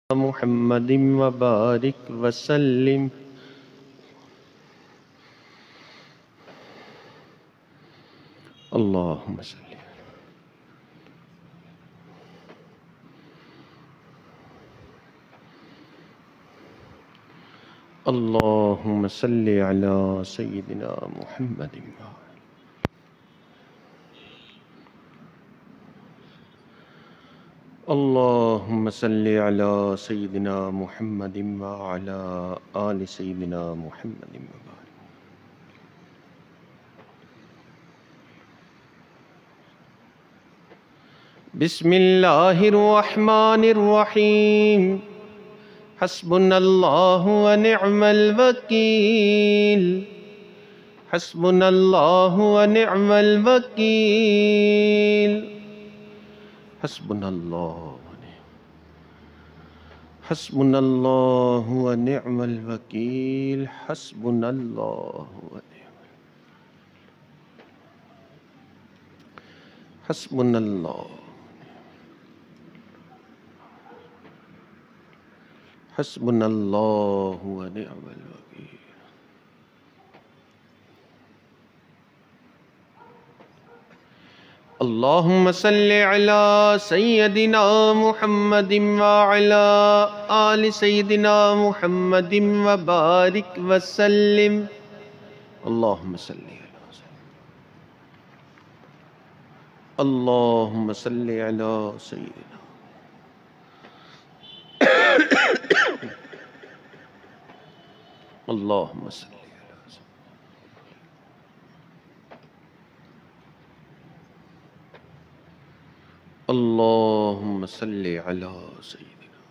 محمد وبارك وسلم. اللهم صل. اللهم صل على سيدنا محمد. اللهم صل على سيدنا محمد وعلى آل سيدنا محمد وبارك. بسم الله الرحمن الرحيم. حسبنا الله ونعم الوكيل. حسبنا الله ونعم الوكيل. حسبنا الله حسبنا الله ونعم الوكيل. حسبنا الله ونعم. حسبنا الله. حسبنا الله ونعم الوكيل. اللهم صل على سيدنا محمد وعلى آل سيدنا محمد وبارك وسلم. اللهم صل على سيدنا. اللهم صل على سيدنا. اللهم صل. اللهم صل على سيدنا.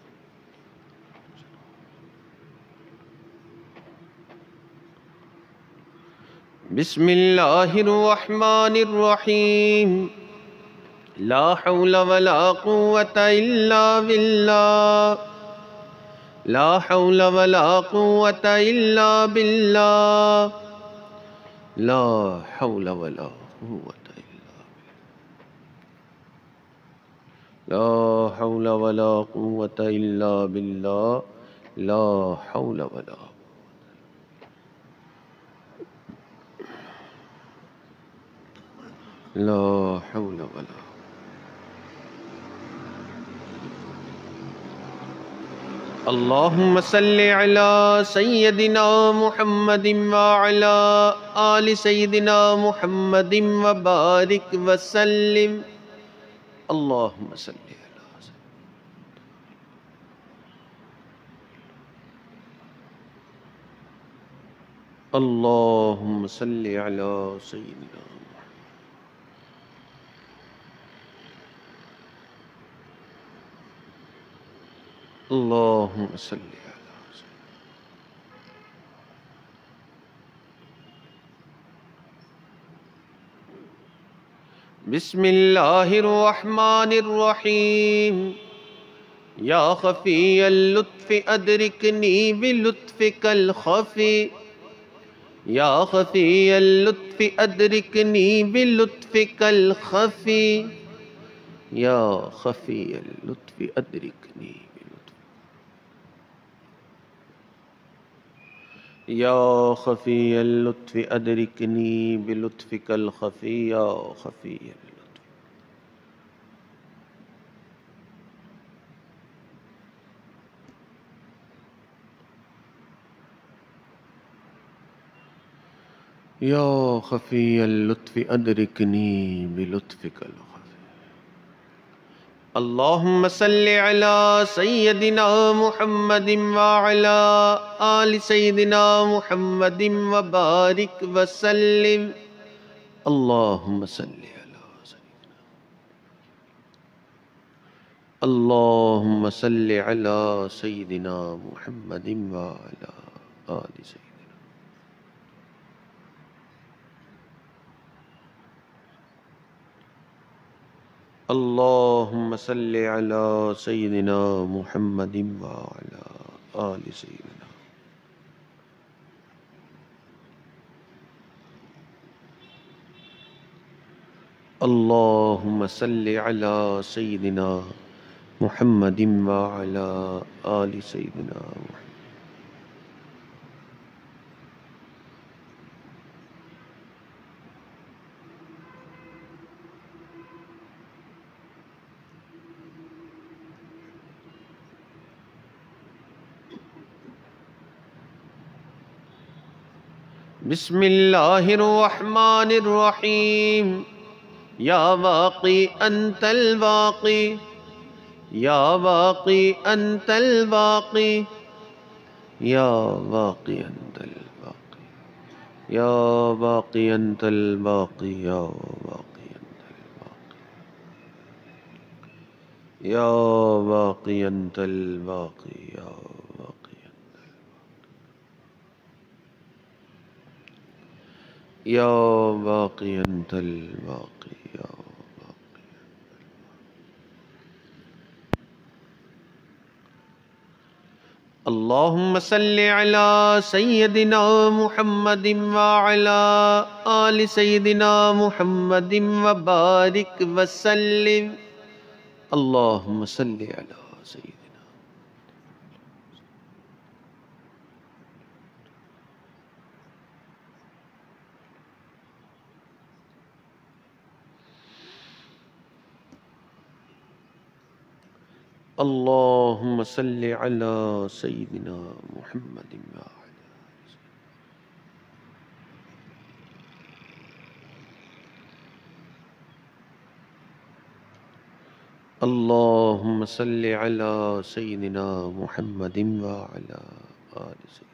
بسم الله الرحمن الرحيم. لا حول ولا قوة إلا بالله. لا حول ولا قوة إلا بالله. لا حول ولا قوة. لا حول ولا قوة إلا بالله. لا حول ولا. لا حول ولا. اللهم صل على سيدنا محمد وعلى آل سيدنا محمد وبارك وسلم. اللهم صل. اللهم صل على سيدنا. اللهم صل على سيدنا. بسم الله الرحمن الرحيم. يا خفي اللطف أدركني بلطفك الخفي. يا خفي اللطف أدركني بلطفك الخفي. يا خفي اللطف أدركني بلطفك. يا خفي اللطف أدركني بلطفك الخفي. يا خفي اللطف. يا خفي اللطف أدركني بلطفك الخفي. اللهم صل على سيدنا محمد وعلى آل سيدنا محمد وبارك وسلم. اللهم صل على سيدنا. اللهم صل على سيدنا محمد وعلى آل سيدنا. اللهم صل على سيدنا محمد وعلى آل سيدنا. اللهم صل على سيدنا محمد وعلى آل سيدنا محمد. بسم الله الرحمن الرحيم. يا باقي أنت الباقي، يا باقي أنت الباقي، يا باقي أنت الباقي، يا باقي أنت الباقي، يا باقي أنت الباقي، يا باقي أنت الباقي، يا باقي أنت، يا باقي أنت الباقي، يا باقي. اللهم صل على سيدنا محمد وعلى آل سيدنا محمد وبارك وسلم. اللهم صل على سيدنا. اللهم صل على سيدنا محمد وعلى. اللهم صل على سيدنا محمد وعلى آل سيدنا.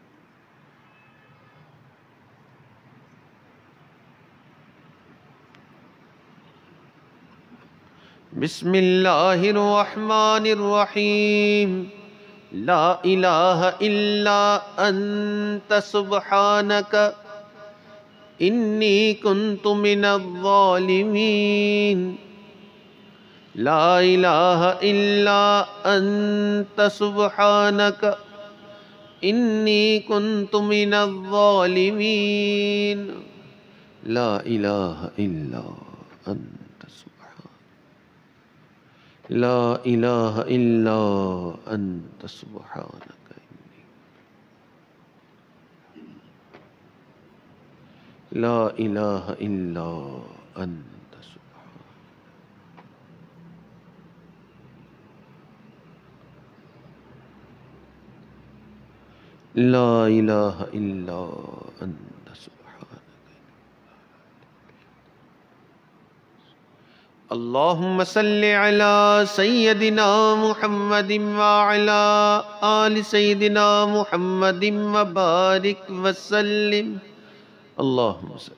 بسم الله الرحمن الرحيم. لا إله إلا أنت سبحانك إني كنت من الظالمين. لا إله إلا أنت سبحانك إني كنت من الظالمين. لا إله إلا أنت سبحانك، لا إله إلا أنت سبحانك إني، لا إله إلا أنت سبحانك، لا إله إلا أنت سبحانك. اللهم صل على سيدنا محمد وعلى آل سيدنا محمد وبارك وسلم. اللهم صل.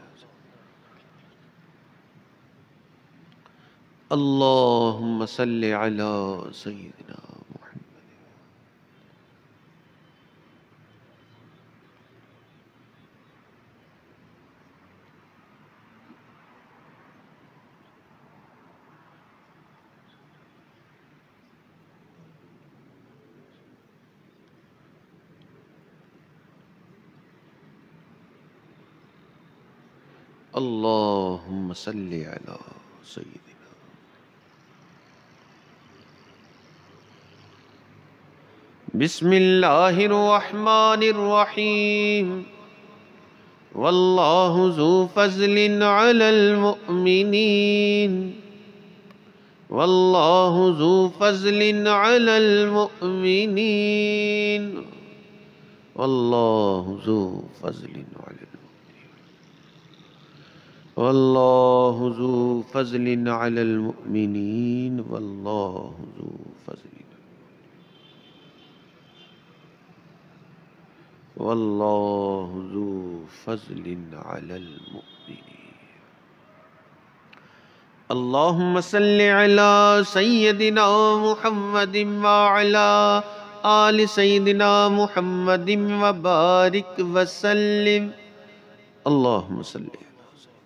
اللهم صل على سيدنا محمد. اللهم صل على سيدنا. بسم الله الرحمن الرحيم. والله ذو فضل على المؤمنين، والله ذو فضل على المؤمنين، والله ذو فضل على المؤمنين، والله ذو فضل على المؤمنين، والله ذو فضل، والله ذو فضل على المؤمنين. اللهم صل على سيدنا محمد وعلى آل سيدنا محمد وبارك وسلم. اللهم صل على سيدنا.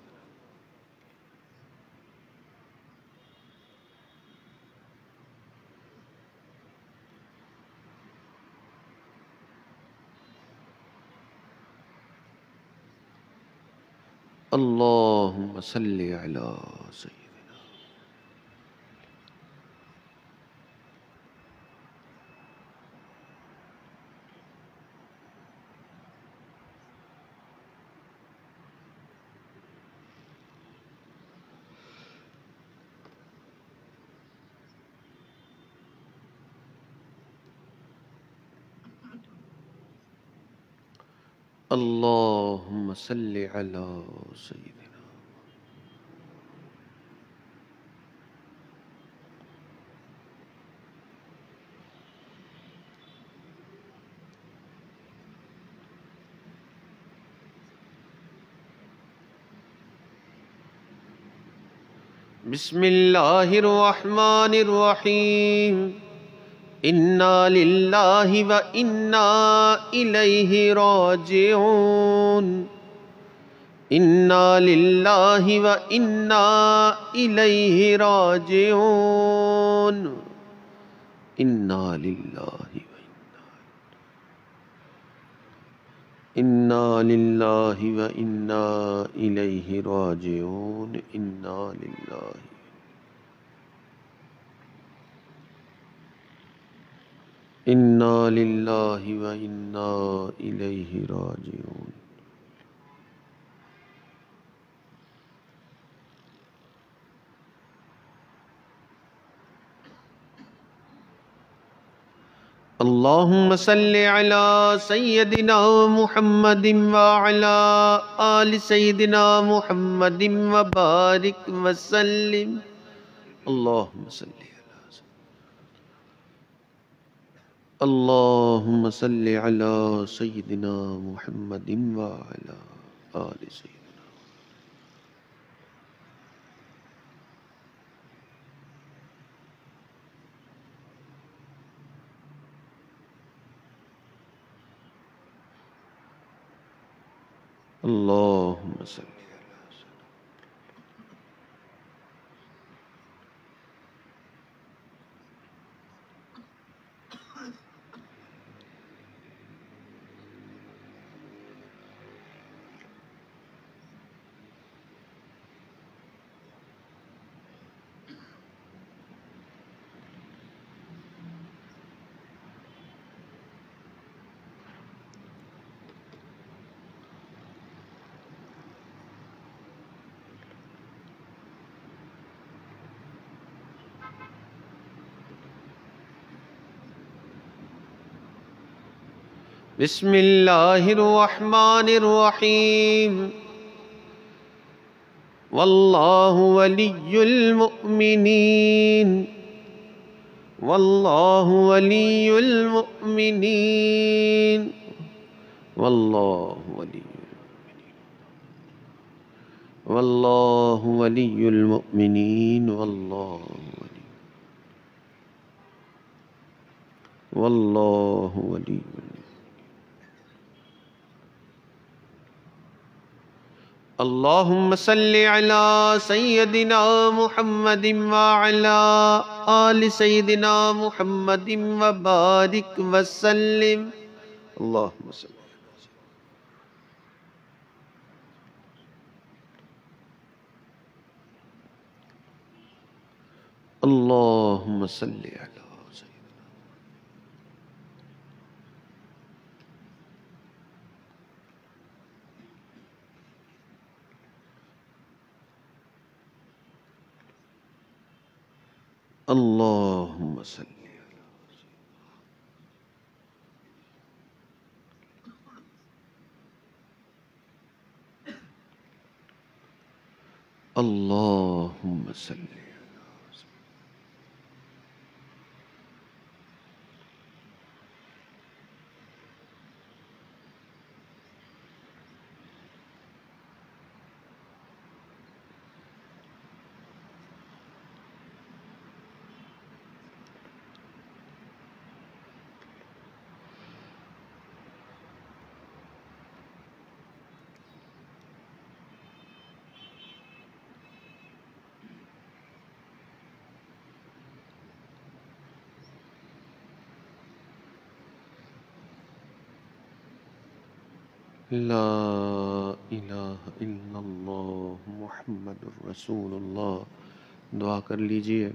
اللهم صل على سيدنا. اللهم صل على سيدنا. بسم اللہ الرحمن الرحیم. انا للہ و انا الیہ راجعون. انا للہ و انا الیہ راجعون. انا للہ انا للہ و انا الیہ راجعون. انا للہ انا للہ و انا الیہ راجعون. اللہم صلی علی سیدنا محمد وعلی آل سیدنا محمد وبارک وسلم. اللہم صلی اللہم صلی علی سیدنا محمد وعلی آل سیدنا. اللہم صلی بسم اللہ الرحمن الرحیم. واللہ ولی المؤمنین. واللہ ولی المؤمنین. واللہ ولی واللہ ولی المؤمنین. واللہ ولی اللہم صلی علی سیدنا محمد وعلی آل سیدنا محمد وبارک وسلم. اللہم صلی اللہم صلی علی اللہم صلی اللہم صلی لا الہ الا اللہ محمد الرسول اللہ. دعا کر لیجئے.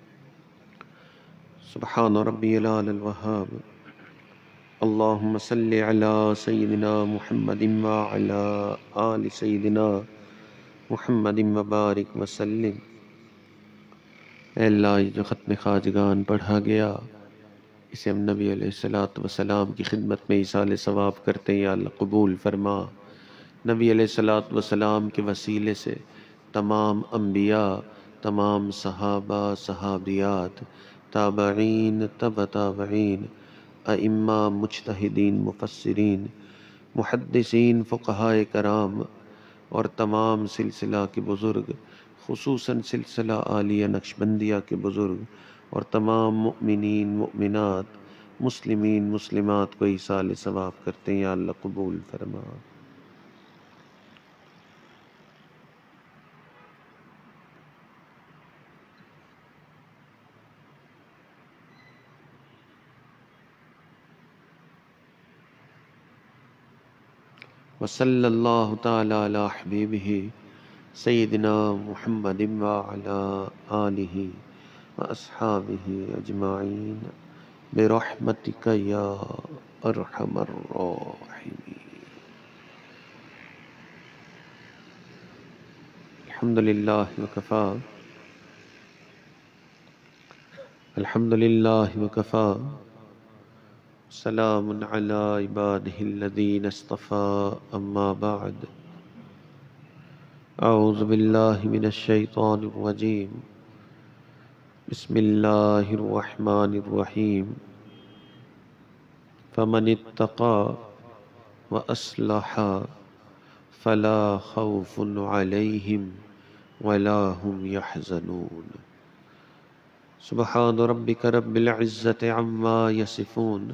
سبحان ربی العلی الوہاب. اللہم صلی علی سیدنا محمد وعلی آل سیدنا محمد وبارک وسلم. اے اللہ، یہ جو ختم خواجگان پڑھا گیا اسے ہم نبی علیہ الصلوۃ والسلام کی خدمت میں ایصال ثواب کرتے ہیں، یا اللہ قبول فرما۔ نبی علیہ الصلوۃ والسلام کے وسیلے سے تمام انبیاء، تمام صحابہ، صحابیات، تابعین، تبع تابعین، ائمہ، مجتہدین، مفسرین، محدثین، فقہائے کرام اور تمام سلسلہ کے بزرگ، خصوصاً سلسلہ عالیہ نقشبندیہ کے بزرگ اور تمام مؤمنین، مؤمنات، مسلمین، مسلمات کو ایصال ثواب کرتے ہیں، یا اللہ قبول فرما۔ وصلی اللہ تعالی علی حبیبہ سیدنا محمد وعلی آلہ واصحابہ اجمعین برحمتک یا ارحم الراحمین۔ الحمد للہ وکفی، الحمد للہ وکفی، سلام علی عبادہ الذین اصطفی، اما بعد، اعوذ باللہ من الشیطان الرجیم، بسم اللہ الرحمن الرحیم، فمن اتقى وأصلح فلا خوف عليهم ولا هم يحزنون۔ سبحان ربك رب العزة عما يصفون،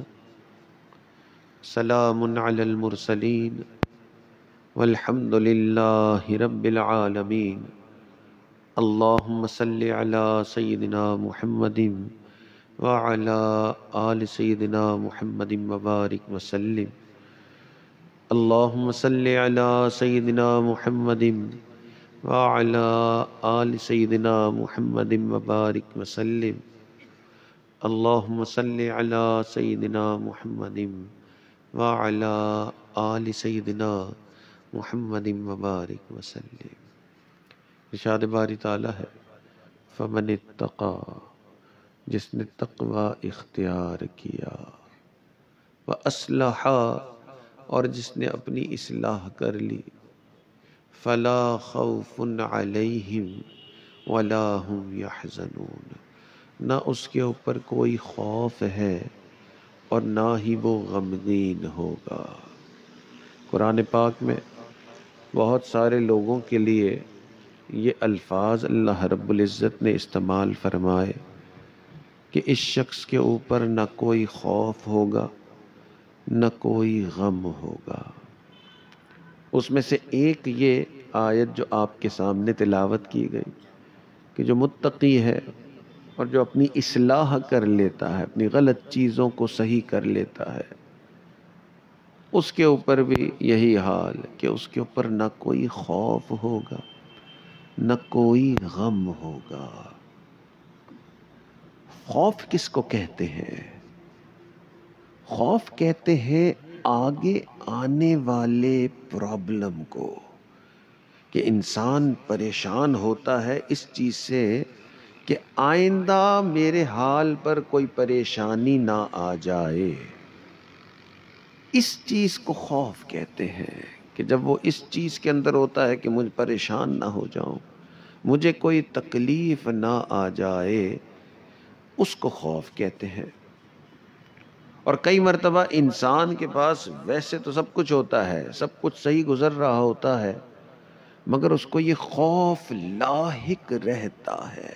سلام على المرسلين والحمد لله رب العالمين۔ اللهم صل على سيدنا محمد وعلى آل سيدنا محمد وبارك وسلم۔ اللهم صل على سيدنا محمد وعلى آل سيدنا محمد وبارك وسلم۔ اللهم صل على سيدنا محمد وعلى آل سيدنا محمد وبارك وسلم۔ ارشاد باری تعالیٰ ہے، فمن اتقى، جس نے تقوی اختیار کیا، وَأَصْلَحَ، اور جس نے اپنی اصلاح کر لی، فلا خوف علیہم ولا هم یحزنون، نہ اس کے اوپر کوئی خوف ہے اور نہ ہی وہ غمگین ہوگا۔ قرآن پاک میں بہت سارے لوگوں کے لیے یہ الفاظ اللہ رب العزت نے استعمال فرمائے کہ اس شخص کے اوپر نہ کوئی خوف ہوگا نہ کوئی غم ہوگا۔ اس میں سے ایک یہ آیت جو آپ کے سامنے تلاوت کی گئی کہ جو متقی ہے اور جو اپنی اصلاح کر لیتا ہے، اپنی غلط چیزوں کو صحیح کر لیتا ہے، اس کے اوپر بھی یہی حال کہ اس کے اوپر نہ کوئی خوف ہوگا نہ کوئی غم ہوگا۔ خوف کس کو کہتے ہیں؟ خوف کہتے ہیں آگے آنے والے پرابلم کو، کہ انسان پریشان ہوتا ہے اس چیز سے کہ آئندہ میرے حال پر کوئی پریشانی نہ آ جائے۔ اس چیز کو خوف کہتے ہیں کہ جب وہ اس چیز کے اندر ہوتا ہے کہ مجھ پریشان نہ ہو جاؤں، مجھے کوئی تکلیف نہ آ جائے، اس کو خوف کہتے ہیں۔ اور کئی مرتبہ انسان کے پاس ویسے تو سب کچھ ہوتا ہے، سب کچھ صحیح گزر رہا ہوتا ہے، مگر اس کو یہ خوف لاحق رہتا ہے۔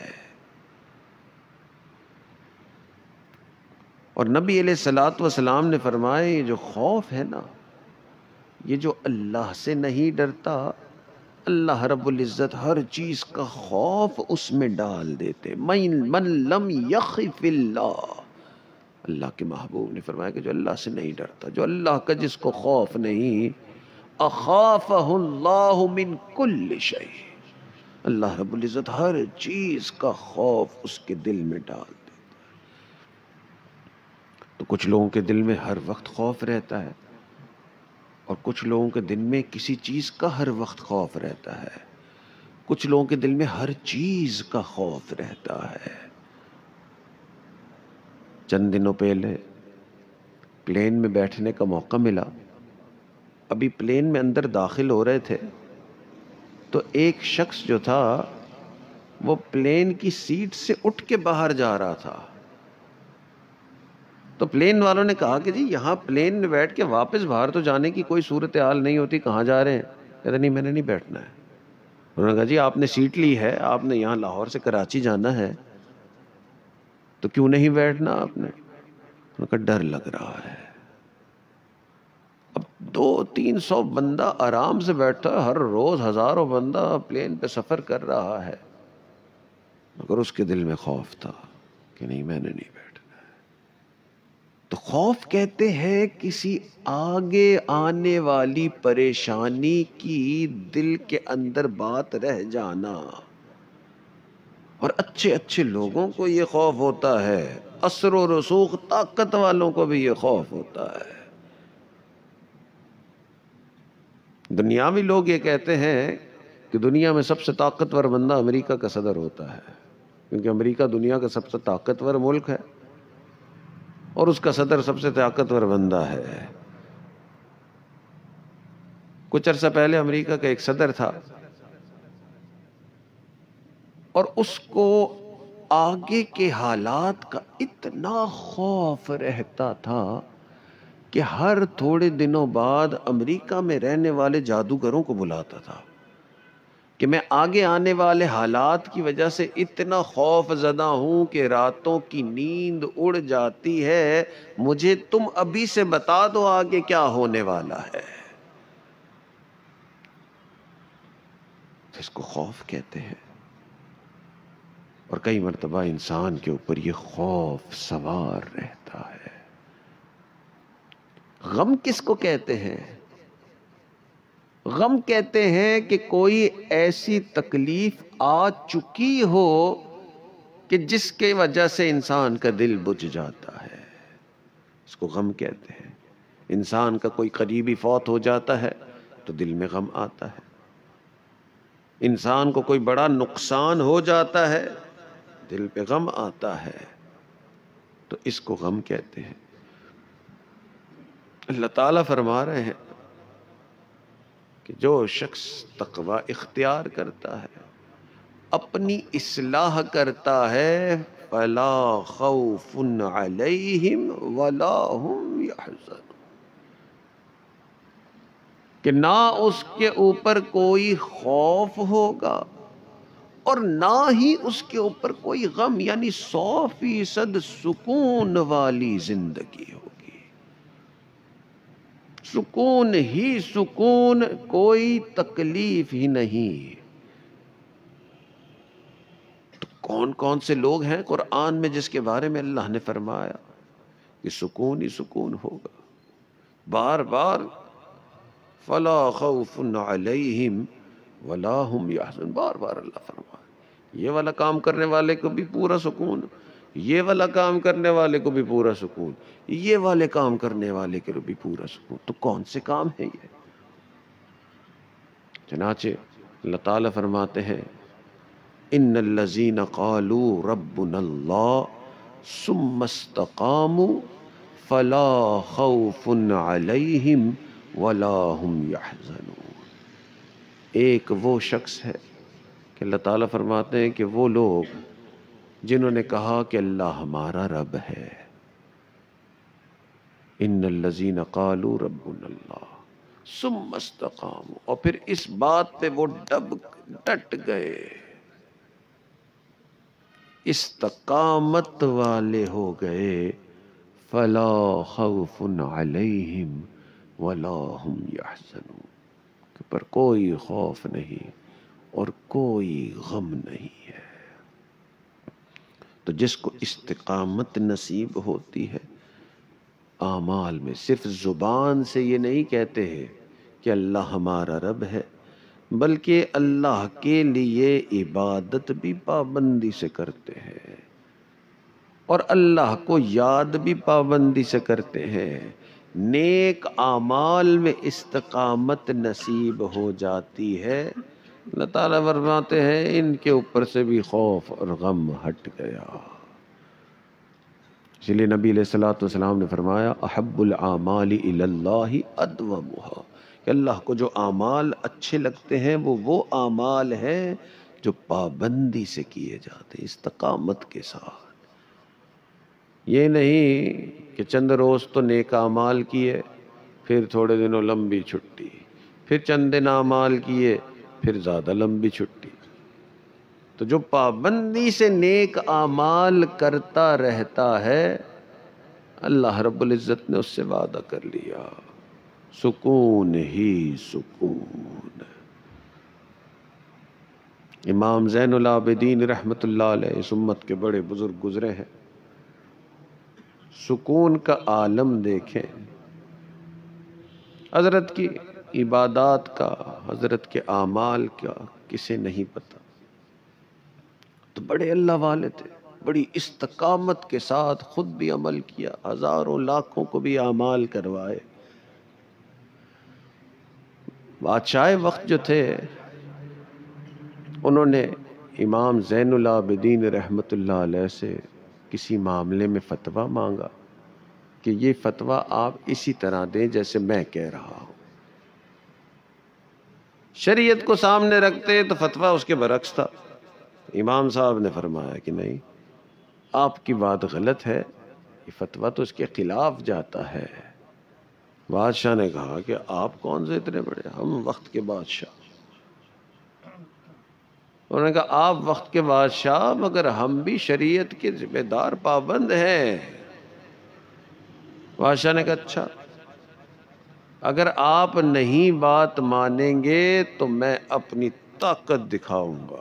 اور نبی علیہ الصلوۃ والسلام نے فرمایا یہ جو خوف ہے نا، یہ جو اللہ سے نہیں ڈرتا، اللہ رب العزت ہر چیز کا خوف اس میں ڈال دیتے۔ من لم یخف اللہ، اللہ کے محبوب نے فرمایا کہ جو اللہ سے نہیں ڈرتا، جو اللہ کا جس کو خوف نہیں، اخافہ اللہ من کل شیء، اللہ رب العزت ہر چیز کا خوف اس کے دل میں ڈال دیتا۔ تو کچھ لوگوں کے دل میں ہر وقت خوف رہتا ہے، اور کچھ لوگوں کے دل میں کسی چیز کا ہر وقت خوف رہتا ہے، کچھ لوگوں کے دل میں ہر چیز کا خوف رہتا ہے۔ چند دنوں پہلے پلین میں بیٹھنے کا موقع ملا. ابھی پلین میں اندر داخل ہو رہے تھے تو ایک شخص جو تھا وہ پلین کی سیٹ سے اٹھ کے باہر جا رہا تھا. تو پلین والوں نے کہا کہ جی یہاں پلین میں بیٹھ کے واپس باہر تو جانے کی کوئی صورتحال نہیں ہوتی, کہاں جا رہے ہیں؟ کہتے نہیں میں نے نہیں بیٹھنا ہے. انہوں نے کہا جی آپ نے سیٹ لی ہے, آپ نے یہاں لاہور سے کراچی جانا ہے تو کیوں نہیں بیٹھنا آپ نے؟ انہوں نے کہا ڈر لگ رہا ہے. اب 200-300 بندہ آرام سے بیٹھا ہے, ہر روز ہزاروں بندہ پلین پہ سفر کر رہا ہے, مگر اس کے دل میں خوف تھا کہ نہیں میں نے نہیں بیٹھنا. تو خوف کہتے ہیں کسی آگے آنے والی پریشانی کی دل کے اندر بات رہ جانا. اور اچھے اچھے لوگوں کو یہ خوف ہوتا ہے, اثر و رسوخ طاقت والوں کو بھی یہ خوف ہوتا ہے. دنیاوی لوگ یہ کہتے ہیں کہ دنیا میں سب سے طاقتور بندہ امریکہ کا صدر ہوتا ہے, کیونکہ امریکہ دنیا کا سب سے طاقتور ملک ہے اور اس کا صدر سب سے طاقتور بندہ ہے. کچھ عرصہ پہلے امریکہ کا ایک صدر تھا اور اس کو آگے کے حالات کا اتنا خوف رہتا تھا کہ ہر تھوڑے دنوں بعد امریکہ میں رہنے والے جادوگروں کو بلاتا تھا کہ میں آگے آنے والے حالات کی وجہ سے اتنا خوف زدہ ہوں کہ راتوں کی نیند اڑ جاتی ہے, مجھے تم ابھی سے بتا دو آگے کیا ہونے والا ہے. اس کو خوف کہتے ہیں. اور کئی مرتبہ انسان کے اوپر یہ خوف سوار رہتا ہے. غم کس کو کہتے ہیں؟ غم کہتے ہیں کہ کوئی ایسی تکلیف آ چکی ہو کہ جس کے وجہ سے انسان کا دل بجھ جاتا ہے, اس کو غم کہتے ہیں. انسان کا کوئی قریبی فوت ہو جاتا ہے تو دل میں غم آتا ہے. انسان کو کوئی بڑا نقصان ہو جاتا ہے, دل پہ غم آتا ہے, تو اس کو غم کہتے ہیں. اللہ تعالیٰ فرما رہے ہیں کہ جو شخص تقوی اختیار کرتا ہے, اپنی اصلاح کرتا ہے, فلا خوف علیہم ولا هم يحزنون, کہ نہ اس کے اوپر کوئی خوف ہوگا اور نہ ہی اس کے اوپر کوئی غم, یعنی 100% سکون والی زندگی ہوگی. سکون ہی سکون, کوئی تکلیف ہی نہیں. تو کون کون سے لوگ ہیں قرآن میں جس کے بارے میں اللہ نے فرمایا کہ سکون ہی سکون ہوگا؟ بار بار فلا خوف علیہم ولا هم يحزنون, بار بار اللہ فرمایا. یہ والا کام کرنے والے کو بھی پورا سکون, یہ والا کام کرنے والے کو بھی پورا سکون, یہ والے کام کرنے والے کو بھی پورا سکون. تو کون سے کام ہیں یہ؟ چنانچہ اللہ تعالیٰ فرماتے ہیں ان الذین قالوا ربنا اللہ ثم استقاموا فلا خوف علیہم ولا هم يحزنون. ایک وہ شخص ہے کہ اللہ تعالیٰ فرماتے ہیں کہ وہ لوگ جنہوں نے کہا کہ اللہ ہمارا رب ہے. ان الذین قالوا ربنا اللہ ثم استقاموا, اور پھر اس بات پہ وہ ڈٹ گئے, استقامت والے ہو گئے, فلا خوف علیہم ولا هم يحزنون, پر کوئی خوف نہیں اور کوئی غم نہیں ہے. تو جس کو استقامت نصیب ہوتی ہے اعمال میں, صرف زبان سے یہ نہیں کہتے ہیں کہ اللہ ہمارا رب ہے, بلکہ اللہ کے لیے عبادت بھی پابندی سے کرتے ہیں اور اللہ کو یاد بھی پابندی سے کرتے ہیں. نیک اعمال میں استقامت نصیب ہو جاتی ہے. اللہ تعالیٰ فرماتے ہیں ان کے اوپر سے بھی خوف اور غم ہٹ گیا. اس لیے نبی علیہ الصلوۃ والسلام نے فرمایا احب الاعمال الی اللہ ادومها، کہ اللہ کو جو اعمال اچھے لگتے ہیں وہ اعمال ہیں جو پابندی سے کیے جاتے ہیں، استقامت کے ساتھ۔ یہ نہیں کہ چند روز تو نیک اعمال کیے، پھر تھوڑے دنوں لمبی چھٹی، پھر چند دن اعمال کیے، پھر زیادہ لمبی چھٹی۔ تو جو پابندی سے نیک اعمال کرتا رہتا ہے، اللہ رب العزت نے اس سے وعدہ کر لیا، سکون ہی سکون۔ امام زین العابدین رحمت اللہ علیہ اس امت کے بڑے بزرگ گزرے ہیں، سکون کا عالم دیکھیں، حضرت کی عبادات کا، حضرت کے اعمال کا کسے نہیں پتہ، تو بڑے اللہ والے تھے، بڑی استقامت کے ساتھ خود بھی عمل کیا، ہزاروں لاکھوں کو بھی اعمال کروائے۔ بادشاہ وقت جو تھے انہوں نے امام زین العابدین رحمت اللہ علیہ سے کسی معاملے میں فتویٰ مانگا کہ یہ فتویٰ آپ اسی طرح دیں جیسے میں کہہ رہا ہوں۔ شریعت کو سامنے رکھتے تو فتویٰ اس کے برعکس تھا۔ امام صاحب نے فرمایا کہ نہیں، آپ کی بات غلط ہے، یہ فتویٰ تو اس کے خلاف جاتا ہے۔ بادشاہ نے کہا کہ آپ کون سے اتنے بڑے، ہم وقت کے بادشاہ۔ انہوں نے کہا آپ وقت کے بادشاہ، مگر ہم بھی شریعت کے ذمہ دار پابند ہیں۔ بادشاہ نے کہا اچھا، اگر آپ نہیں بات مانیں گے تو میں اپنی طاقت دکھاؤں گا۔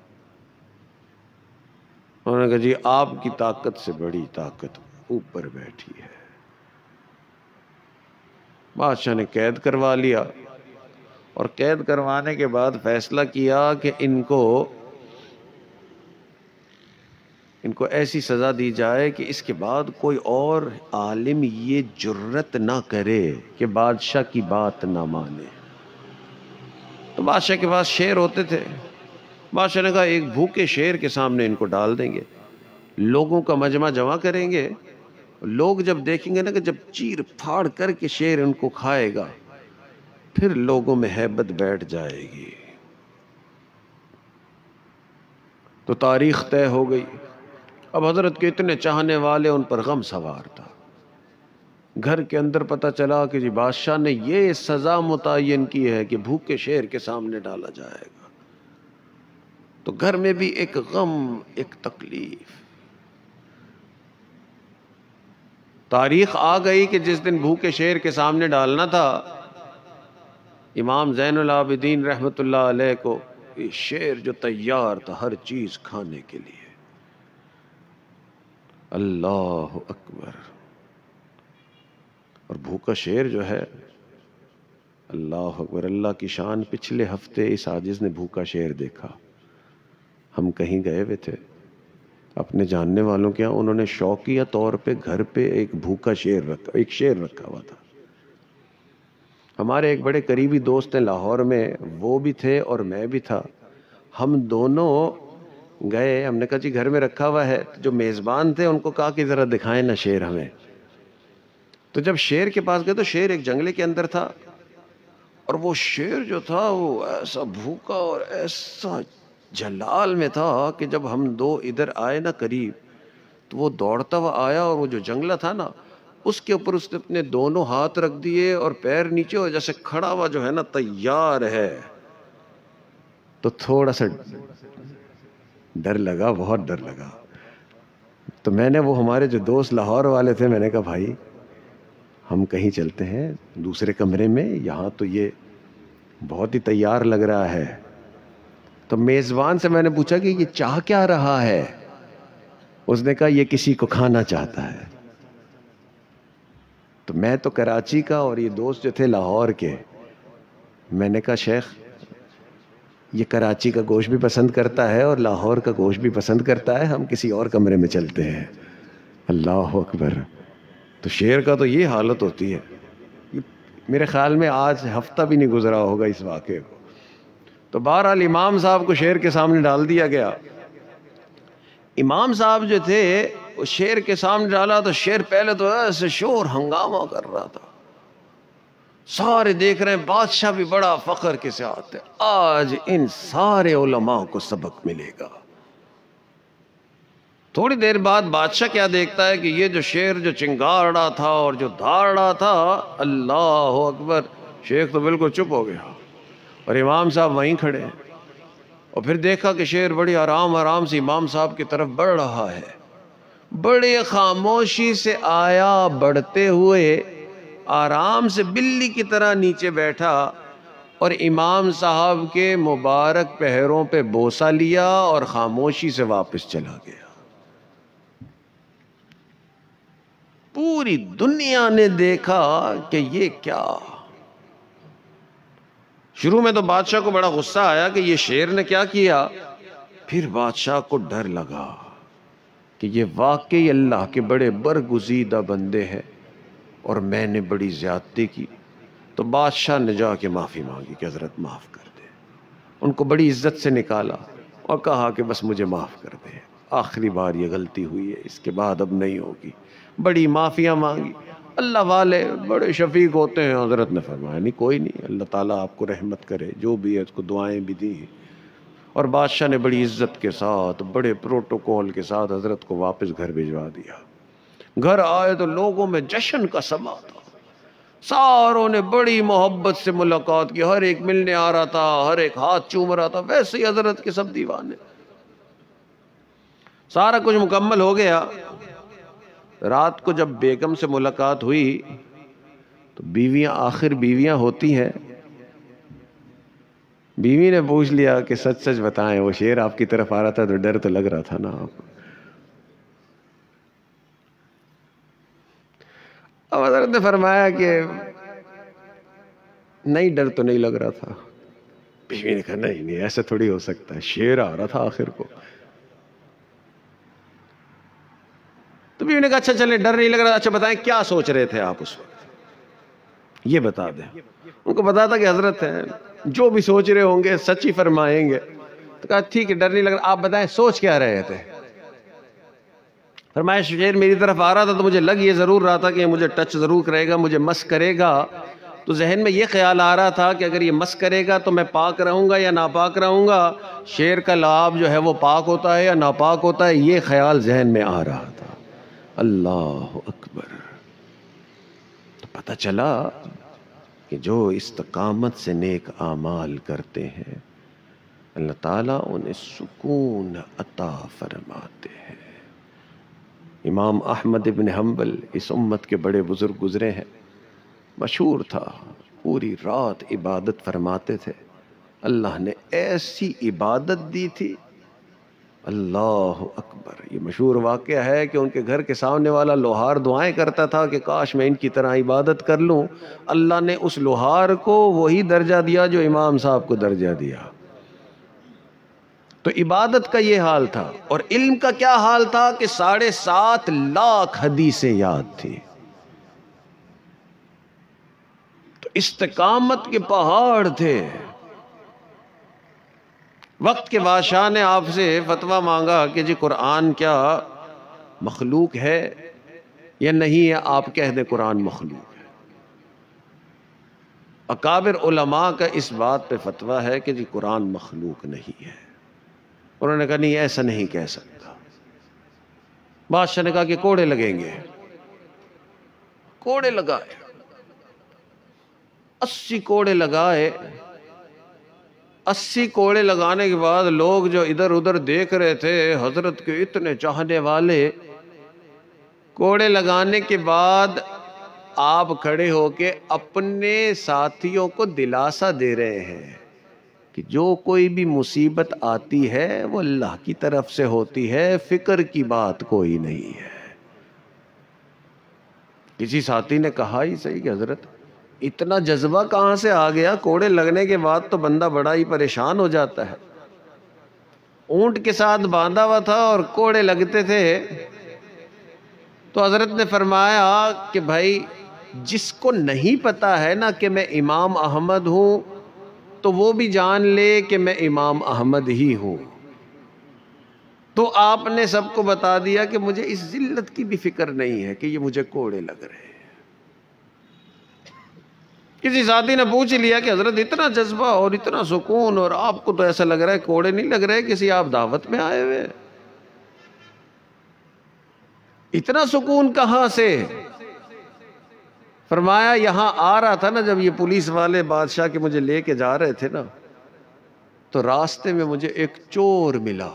انہوں نے کہا جی آپ کی طاقت سے بڑی طاقت اوپر بیٹھی ہے۔ بادشاہ نے قید کروا لیا، اور قید کروانے کے بعد فیصلہ کیا کہ ان کو ایسی سزا دی جائے کہ اس کے بعد کوئی اور عالم یہ جرت نہ کرے کہ بادشاہ کی بات نہ مانے۔ تو بادشاہ کے پاس شیر ہوتے تھے، بادشاہ نے کہا ایک بھوکے شیر کے سامنے ان کو ڈال دیں گے، لوگوں کا مجمع جمع کریں گے، لوگ جب دیکھیں گے نا کہ جب چیر پھاڑ کر کے شیر ان کو کھائے گا، پھر لوگوں میں ہیبت بیٹھ جائے گی۔ تو تاریخ طے ہو گئی۔ اب حضرت کے اتنے چاہنے والے، ان پر غم سوار تھا۔ گھر کے اندر پتہ چلا کہ جی بادشاہ نے یہ سزا متعین کی ہے کہ بھوکے شیر کے سامنے ڈالا جائے گا۔ تو گھر میں بھی ایک غم، ایک تکلیف۔ تاریخ آ گئی کہ جس دن بھوکے شیر کے سامنے ڈالنا تھا، امام زین العابدین رحمت اللہ علیہ کو یہ شیر جو تیار تھا ہر چیز کھانے کے لیے۔ اللہ اکبر۔ اور بھوکا شیر جو ہے، اللہ اکبر، اللہ کی شان۔ پچھلے ہفتے اس عاجز نے بھوکا شیر دیکھا، ہم کہیں گئے ہوئے تھے اپنے جاننے والوں کے یہاں، انہوں نے شوقیہ طور پہ گھر پہ ایک بھوکا شیر رکھا، ایک شیر رکھا ہوا تھا۔ ہمارے ایک بڑے قریبی دوست ہیں لاہور میں، وہ بھی تھے اور میں بھی تھا، ہم دونوں گئے، ہم نے کہا جی گھر میں رکھا ہوا ہے۔ جو میزبان تھے ان کو کہا کہ ذرا دکھائیں نا شیر ہمیں۔ تو جب شیر کے پاس گئے تو شیر ایک جنگلے کے اندر تھا، اور وہ شیر جو تھا وہ ایسا بھوکا اور ایسا جلال میں تھا کہ جب ہم دو ادھر آئے نا قریب، تو وہ دوڑتا ہوا آیا، اور وہ جو جنگلہ تھا نا اس کے اوپر اس نے اپنے دونوں ہاتھ رکھ دیے اور پیر نیچے، اور جیسے کھڑا ہوا جو ہے نا تیار ہے۔ تو تھوڑا سا ڈر لگا، بہت ڈر لگا۔ تو میں نے، وہ ہمارے جو دوست لاہور والے تھے، میں نے کہا بھائی ہم کہیں چلتے ہیں دوسرے کمرے میں، یہاں تو یہ بہت ہی تیار لگ رہا ہے۔ تو میزبان سے میں نے پوچھا کہ یہ چاہ کیا رہا ہے؟ اس نے کہا یہ کسی کو کھانا چاہتا ہے۔ تو میں تو کراچی کا اور یہ دوست جو تھے لاہور کے، میں نے کہا شیخ یہ کراچی کا گوشت بھی پسند کرتا ہے اور لاہور کا گوشت بھی پسند کرتا ہے، ہم کسی اور کمرے میں چلتے ہیں۔ اللہ اکبر۔ تو شیر کا تو یہ حالت ہوتی ہے، میرے خیال میں آج ہفتہ بھی نہیں گزرا ہوگا اس واقعے کو۔ تو بہرحال امام صاحب کو شیر کے سامنے ڈال دیا گیا۔ امام صاحب جو تھے شیر کے سامنے ڈالا تو شیر پہلے تو ایسے شور ہنگامہ کر رہا تھا، سارے دیکھ رہے ہیں، بادشاہ بھی بڑا فخر کے ساتھ ہے، آج ان سارے علماء کو سبق ملے گا۔ تھوڑی دیر بعد بادشاہ کیا دیکھتا ہے کہ یہ جو شیر جو چنگار رہا تھا اور جو دھاڑ رہا تھا، اللہ اکبر، شیخ تو بالکل چپ ہو گیا اور امام صاحب وہیں کھڑے ہیں، اور پھر دیکھا کہ شیر بڑی آرام سے امام صاحب کی طرف بڑھ رہا ہے، بڑے خاموشی سے آیا، بڑھتے ہوئے آرام سے بلی کی طرح نیچے بیٹھا اور امام صاحب کے مبارک پہروں پہ بوسہ لیا اور خاموشی سے واپس چلا گیا۔ پوری دنیا نے دیکھا کہ یہ کیا۔ شروع میں تو بادشاہ کو بڑا غصہ آیا کہ یہ شیر نے کیا کیا، پھر بادشاہ کو ڈر لگا کہ یہ واقعی اللہ کے بڑے برگزیدہ بندے ہیں اور میں نے بڑی زیادتی کی۔ تو بادشاہ نے جا کے معافی مانگی کہ حضرت معاف کر دے، ان کو بڑی عزت سے نکالا اور کہا کہ بس مجھے معاف کر دے، آخری بار یہ غلطی ہوئی ہے، اس کے بعد اب نہیں ہوگی۔ بڑی معافیاں مانگی۔ اللہ والے بڑے شفیق ہوتے ہیں، حضرت نے فرمایا نہیں کوئی نہیں، اللہ تعالیٰ آپ کو رحمت کرے، جو بھی ہے اس کو دعائیں بھی دی ہیں۔ اور بادشاہ نے بڑی عزت کے ساتھ، بڑے پروٹوکول کے ساتھ حضرت کو واپس گھر بھجوا دیا۔ گھر آئے تو لوگوں میں جشن کا سما تھا، ساروں نے بڑی محبت سے ملاقات کی، ہر ایک ملنے آ رہا تھا، ہر ایک ہاتھ چوم رہا تھا، ویسے ہی حضرت کے سب دیوانے۔ سارا کچھ مکمل ہو گیا۔ رات کو جب بیگم سے ملاقات ہوئی تو بیویاں آخر بیویاں ہوتی ہیں، بیوی نے پوچھ لیا کہ سچ سچ بتائیں، وہ شیر آپ کی طرف آ رہا تھا تو ڈر تو لگ رہا تھا نا آپ کو؟ اب حضرت نے فرمایا کہ نہیں، ڈر تو نہیں لگ رہا تھا۔ بیوی نے کہا نہیں ایسا تھوڑی ہو سکتا ہے، شیر آ رہا تھا آخر کو۔ تو بیوی نے کہا اچھا چلے، ڈر نہیں لگ رہا، اچھا بتائیں کیا سوچ رہے تھے آپ اس وقت، یہ بتا دیں۔ ان کو بتا تھا کہ حضرت ہیں، جو بھی سوچ رہے ہوں گے سچ ہی فرمائیں گے۔ تو کہا ٹھیک ہے، ڈر نہیں لگ رہا، آپ بتائیں سوچ کیا رہے تھے؟ فرمایا شیر میری طرف آ رہا تھا تو مجھے لگ یہ ضرور رہا تھا کہ یہ مجھے ٹچ ضرور کرے گا، مجھے مس کرے گا۔ تو ذہن میں یہ خیال آ رہا تھا کہ اگر یہ مس کرے گا تو میں پاک رہوں گا یا ناپاک رہوں گا، شیر کا لعاب جو ہے وہ پاک ہوتا ہے یا ناپاک ہوتا ہے، یہ خیال ذہن میں آ رہا تھا۔ اللہ اکبر۔ تو پتہ چلا کہ جو استقامت سے نیک اعمال کرتے ہیں اللہ تعالیٰ انہیں سکون عطا فرماتے ہیں۔ امام احمد ابن حنبل اس امت کے بڑے بزرگ گزرے ہیں، مشہور تھا، پوری رات عبادت فرماتے تھے، اللہ نے ایسی عبادت دی تھی، اللہ اکبر۔ یہ مشہور واقعہ ہے کہ ان کے گھر کے سامنے والا لوہار دعائیں کرتا تھا کہ کاش میں ان کی طرح عبادت کر لوں، اللہ نے اس لوہار کو وہی درجہ دیا جو امام صاحب کو درجہ دیا۔ تو عبادت کا یہ حال تھا، اور علم کا کیا حال تھا کہ 7.5 لاکھ حدیثیں یاد تھی۔ تو استقامت کے پہاڑ تھے۔ وقت کے بادشاہ نے آپ سے فتویٰ مانگا کہ جی قرآن کیا مخلوق ہے یا نہیں ہے؟ آپ کہہ دیں قرآن مخلوق ہے۔ اکابر علماء کا اس بات پہ فتویٰ ہے کہ جی قرآن مخلوق نہیں ہے۔ انہوں نے کہا نہیں ایسا نہیں کہہ سکتا۔ بادشاہ نے کہا کہ کوڑے لگیں گے۔ کوڑے لگائے، 80 کوڑے لگائے۔ 80 کوڑے لگانے کے بعد لوگ جو ادھر ادھر دیکھ رہے تھے، حضرت کے اتنے چاہنے والے، کوڑے لگانے کے بعد آپ کھڑے ہو کے اپنے ساتھیوں کو دلاسا دے رہے ہیں کہ جو کوئی بھی مصیبت آتی ہے وہ اللہ کی طرف سے ہوتی ہے، فکر کی بات کوئی نہیں ہے۔ کسی ساتھی نے کہا ہی صحیح کہ حضرت اتنا جذبہ کہاں سے آ گیا؟ کوڑے لگنے کے بعد تو بندہ بڑا ہی پریشان ہو جاتا ہے۔ اونٹ کے ساتھ باندھا ہوا تھا اور کوڑے لگتے تھے، تو حضرت نے فرمایا کہ بھائی جس کو نہیں پتا ہے نا کہ میں امام احمد ہوں تو وہ بھی جان لے کہ میں امام احمد ہی ہوں۔ تو آپ نے سب کو بتا دیا کہ مجھے اس ذلت کی بھی فکر نہیں ہے کہ یہ مجھے کوڑے لگ رہے ہیں۔ کسی ساتھی نے پوچھ لیا کہ حضرت اتنا جذبہ اور اتنا سکون، اور آپ کو تو ایسا لگ رہا ہے کوڑے نہیں لگ رہے، کسی آپ دعوت میں آئے ہوئے، اتنا سکون کہاں سے؟ فرمایا یہاں آ رہا تھا نا، جب یہ پولیس والے بادشاہ کے مجھے لے کے جا رہے تھے نا، تو راستے میں مجھے ایک چور ملا۔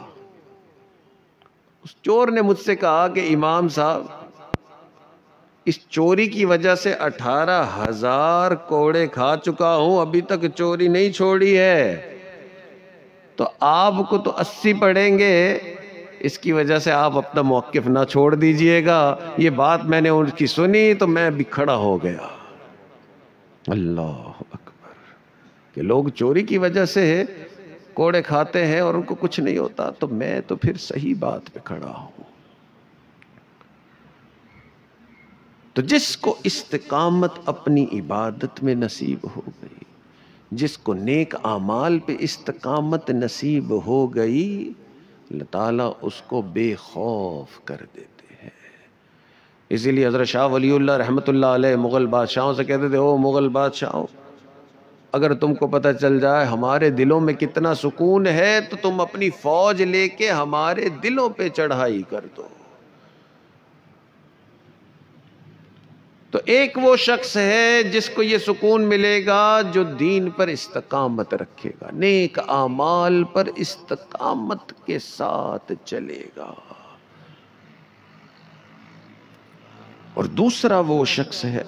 اس چور نے مجھ سے کہا کہ امام صاحب، اس چوری کی وجہ سے 18,000 کوڑے کھا چکا ہوں، ابھی تک چوری نہیں چھوڑی ہے، تو آپ کو تو 80 پڑیں گے، اس کی وجہ سے آپ اپنا موقف نہ چھوڑ دیجئے گا۔ یہ بات میں نے ان کی سنی تو میں بھی کھڑا ہو گیا۔ اللہ اکبر! کہ لوگ چوری کی وجہ سے کوڑے کھاتے ہیں اور ان کو کچھ نہیں ہوتا، تو میں تو پھر صحیح بات پہ کھڑا ہوں۔ تو جس کو استقامت اپنی عبادت میں نصیب ہو گئی، جس کو نیک اعمال پہ استقامت نصیب ہو گئی، اللہ تعالیٰ اس کو بے خوف کر دیتے ہیں۔ اسی لیے حضرت شاہ ولی اللہ رحمۃ اللہ علیہ مغل بادشاہوں سے کہتے تھے، او مغل بادشاہوں، اگر تم کو پتہ چل جائے ہمارے دلوں میں کتنا سکون ہے تو تم اپنی فوج لے کے ہمارے دلوں پہ چڑھائی کر دو۔ تو ایک وہ شخص ہے جس کو یہ سکون ملے گا جو دین پر استقامت رکھے گا، نیک اعمال پر استقامت کے ساتھ چلے گا۔ اور دوسرا وہ شخص ہے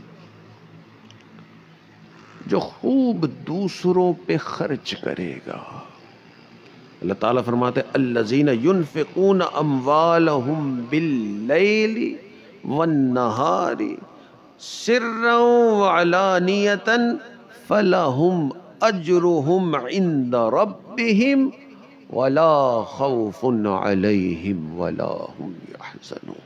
جو خوب دوسروں پہ خرچ کرے گا۔ اللہ تعالیٰ فرماتے ہیں الذین ينفقون اموالهم باللیل والنہار سرا وعلانیۃ فلہم اجرہم عند ربہم ولا خوف علیہم ولا هم یحزنون۔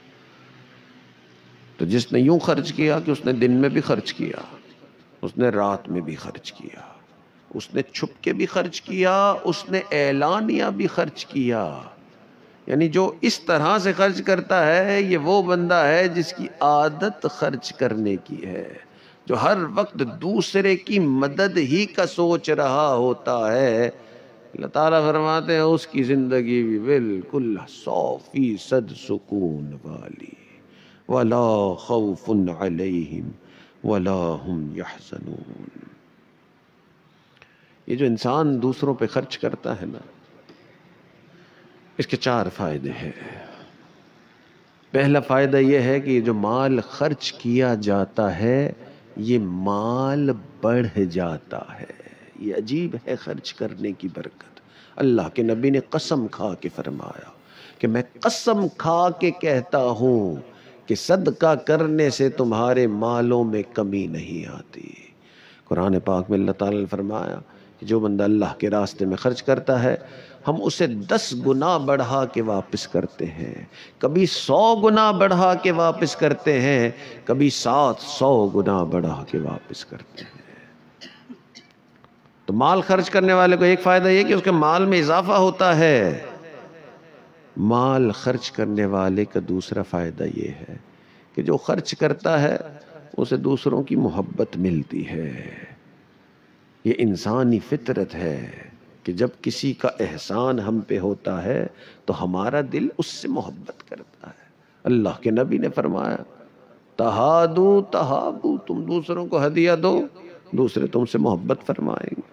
تو جس نے یوں خرچ کیا کہ اس نے دن میں بھی خرچ کیا، اس نے رات میں بھی خرچ کیا، اس نے چھپ کے بھی خرچ کیا، اس نے اعلانیہ بھی خرچ کیا، یعنی جو اس طرح سے خرچ کرتا ہے یہ وہ بندہ ہے جس کی عادت خرچ کرنے کی ہے، جو ہر وقت دوسرے کی مدد ہی کا سوچ رہا ہوتا ہے۔ اللہ تعالیٰ فرماتے ہیں اس کی زندگی بھی بالکل 100% سکون والی، ولا خوف علیہم ولا هم یحزنون۔ یہ جو انسان دوسروں پہ خرچ کرتا ہے نا، اس کے 4 فائدے ہیں۔ پہلا فائدہ یہ ہے کہ جو مال خرچ کیا جاتا ہے یہ مال بڑھ جاتا ہے۔ یہ عجیب ہے خرچ کرنے کی برکت۔ اللہ کے نبی نے قسم کھا کے فرمایا کہ میں قسم کھا کے کہتا ہوں کہ صدقہ کرنے سے تمہارے مالوں میں کمی نہیں آتی۔ قرآن پاک میں اللہ تعالیٰ نے فرمایا کہ جو بندہ اللہ کے راستے میں خرچ کرتا ہے ہم اسے 10 گنا بڑھا کے واپس کرتے ہیں، کبھی 100 گنا بڑھا کے واپس کرتے ہیں، کبھی 700 گنا بڑھا کے واپس کرتے ہیں۔ تو مال خرچ کرنے والے کو ایک فائدہ یہ کہ اس کے مال میں اضافہ ہوتا ہے۔ مال خرچ کرنے والے کا دوسرا فائدہ یہ ہے کہ جو خرچ کرتا ہے اسے دوسروں کی محبت ملتی ہے۔ یہ انسانی فطرت ہے کہ جب کسی کا احسان ہم پہ ہوتا ہے تو ہمارا دل اس سے محبت کرتا ہے۔ اللہ کے نبی نے فرمایا تہادو تہابو، تم دوسروں کو ہدیہ دو دوسرے تم سے محبت فرمائیں گے۔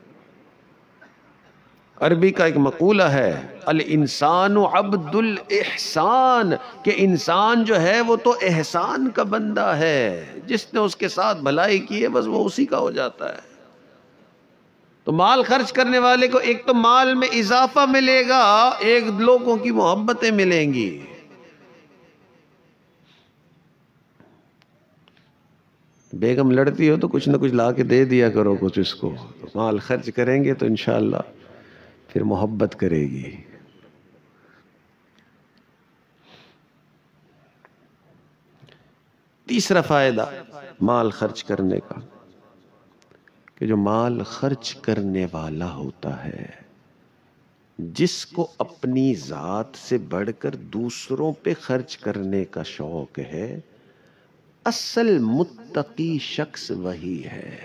عربی کا ایک مقولہ ہے الانسان عبد الاحسان، کہ انسان جو ہے وہ تو احسان کا بندہ ہے، جس نے اس کے ساتھ بھلائی کی ہے بس وہ اسی کا ہو جاتا ہے۔ تو مال خرچ کرنے والے کو ایک تو مال میں اضافہ ملے گا، ایک لوگوں کی محبتیں ملیں گی۔ بیگم لڑتی ہو تو کچھ نہ کچھ لا کے دے دیا کرو کچھ اس کو، مال خرچ کریں گے تو انشاءاللہ پھر محبت کرے گی۔ تیسرا فائدہ مال خرچ کرنے کا کہ جو مال خرچ کرنے والا ہوتا ہے جس کو اپنی ذات سے بڑھ کر دوسروں پہ خرچ کرنے کا شوق ہے، اصل متقی شخص وہی ہے،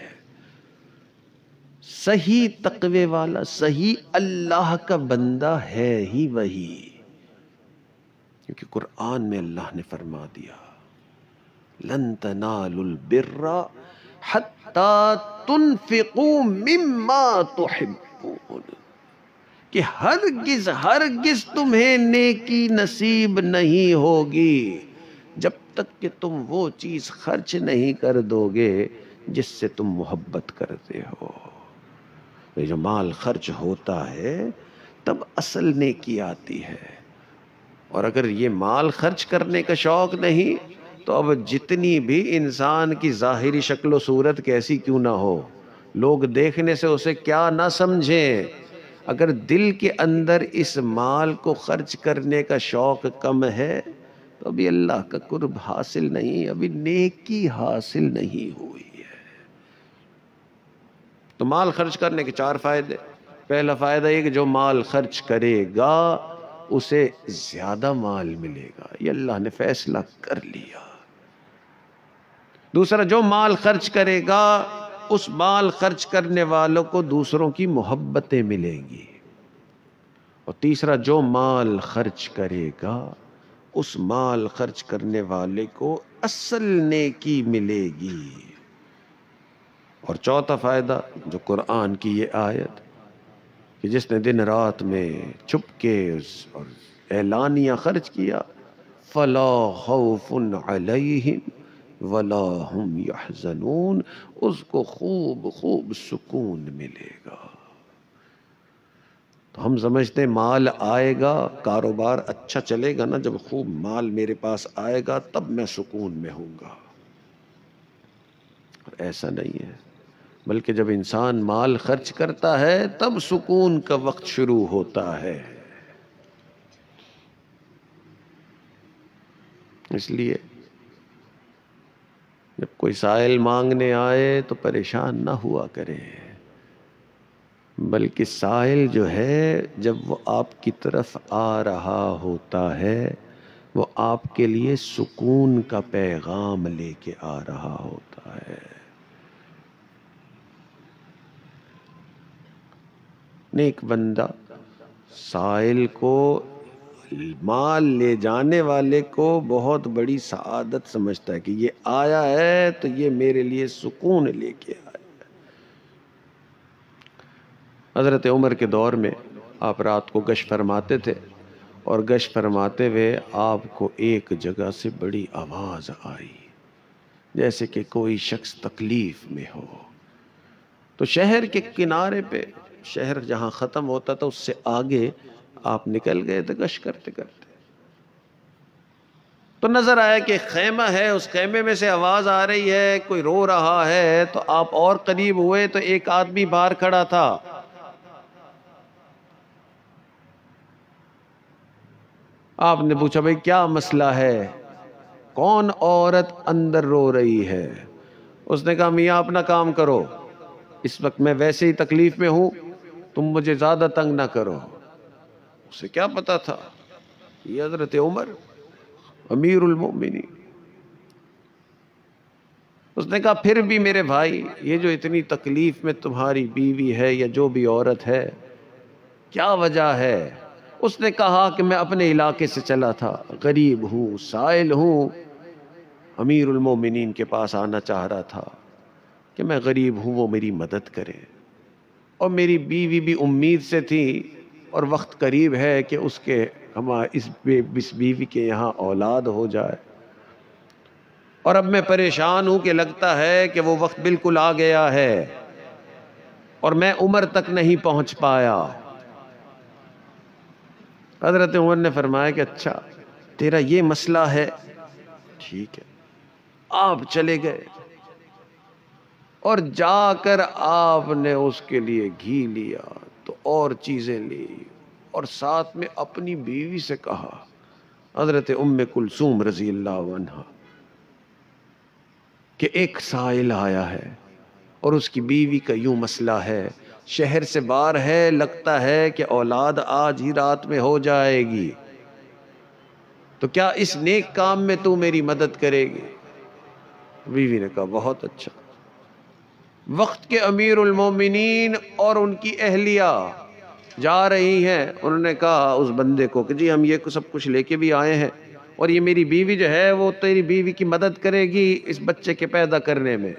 صحیح تقوی والا، صحیح اللہ کا بندہ ہے ہی وہی. کیونکہ قرآن میں اللہ نے فرما دیا لن تنالوا البر حتی تنفقوا مما تحبون، کہ ہرگز تمہیں نیکی نصیب نہیں ہوگی جب تک کہ تم وہ چیز خرچ نہیں کر دو گے جس سے تم محبت کرتے ہو. یہ جو مال خرچ ہوتا ہے تب اصل نیکی آتی ہے. اور اگر یہ مال خرچ کرنے کا شوق نہیں تو اب جتنی بھی انسان کی ظاہری شکل و صورت کیسی کیوں نہ ہو، لوگ دیکھنے سے اسے کیا نہ سمجھیں، اگر دل کے اندر اس مال کو خرچ کرنے کا شوق کم ہے تو ابھی اللہ کا قرب حاصل نہیں، ابھی نیکی حاصل نہیں ہوئی ہے. تو مال خرچ کرنے کے 4 فائدے. پہلا فائدہ یہ کہ جو مال خرچ کرے گا اسے زیادہ مال ملے گا، یہ اللہ نے فیصلہ کر لیا. دوسرا، جو مال خرچ کرے گا اس مال خرچ کرنے والوں کو دوسروں کی محبتیں ملیں گی. اور تیسرا، جو مال خرچ کرے گا اس مال خرچ کرنے والے کو اصل نیکی ملے گی. اور چوتھا فائدہ جو قرآن کی یہ آیت کہ جس نے دن رات میں چھپ کے اور اعلانیہ خرچ کیا، فلا خوف علیہم ولا هم يحزنون، اس کو خوب سکون ملے گا. تو ہم سمجھتے ہیں مال آئے گا، کاروبار اچھا چلے گا نا، جب خوب مال میرے پاس آئے گا تب میں سکون میں ہوں گا. اور ایسا نہیں ہے، بلکہ جب انسان مال خرچ کرتا ہے تب سکون کا وقت شروع ہوتا ہے. اس لیے جب کوئی سائل مانگنے آئے تو پریشان نہ ہوا کرے، بلکہ سائل جو ہے جب وہ آپ کی طرف آ رہا ہوتا ہے وہ آپ کے لیے سکون کا پیغام لے کے آ رہا ہوتا ہے. نیک بندہ سائل کو، مال لے جانے والے کو بہت بڑی سعادت سمجھتا ہے کہ یہ آیا ہے تو یہ میرے لیے سکون لے کے آیا. حضرت عمر کے دور میں آپ رات کو گشت فرماتے تھے، اور گشت فرماتے ہوئے آپ کو ایک جگہ سے بڑی آواز آئی جیسے کہ کوئی شخص تکلیف میں ہو. تو شہر کے کنارے پہ، شہر جہاں ختم ہوتا تھا اس سے آگے آپ نکل گئے تھے گشت کرتے کرتے. تو نظر آیا کہ خیمہ ہے، اس خیمے میں سے آواز آ رہی ہے، کوئی رو رہا ہے. تو آپ اور قریب ہوئے تو ایک آدمی باہر کھڑا تھا. آپ نے پوچھا بھئی کیا مسئلہ ہے، کون عورت اندر رو رہی ہے؟ اس نے کہا میاں اپنا کام کرو، اس وقت میں ویسے ہی تکلیف میں ہوں، تم مجھے زیادہ تنگ نہ کرو. اسے کیا پتا تھا یہ حضرت عمر امیر المؤمنین. اس نے کہا پھر بھی میرے بھائی، یہ جو اتنی تکلیف میں تمہاری بیوی ہے یا جو بھی عورت ہے، کیا وجہ ہے؟ اس نے کہا کہ میں اپنے علاقے سے چلا تھا، غریب ہوں، سائل ہوں، امیر المومنین کے پاس آنا چاہ رہا تھا کہ میں غریب ہوں، وہ میری مدد کرے. اور میری بیوی بھی امید سے تھی اور وقت قریب ہے کہ اس بیوی کے یہاں اولاد ہو جائے. اور اب میں پریشان ہوں کہ لگتا ہے کہ وہ وقت بالکل آ گیا ہے اور میں عمر تک نہیں پہنچ پایا. حضرت عمر نے فرمایا کہ اچھا تیرا یہ مسئلہ ہے، ٹھیک ہے. آپ چلے گئے اور جا کر آپ نے اس کے لیے گھی لیا تو اور چیزیں لی، اور ساتھ میں اپنی بیوی سے کہا، حضرت ام کلثوم رضی اللہ عنہا، کہ ایک سائل آیا ہے اور اس کی بیوی کا یوں مسئلہ ہے، شہر سے باہر ہے، لگتا ہے کہ اولاد آج ہی رات میں ہو جائے گی، تو کیا اس نیک کام میں تو میری مدد کرے گی؟ بیوی نے کہا بہت اچھا۔ وقت کے امیر المومنین اور ان کی اہلیہ جا رہی ہیں، انہوں نے کہا اس بندے کو کہ جی ہم یہ سب کچھ لے کے بھی آئے ہیں، اور یہ میری بیوی جو ہے وہ تیری بیوی کی مدد کرے گی اس بچے کے پیدا کرنے میں۔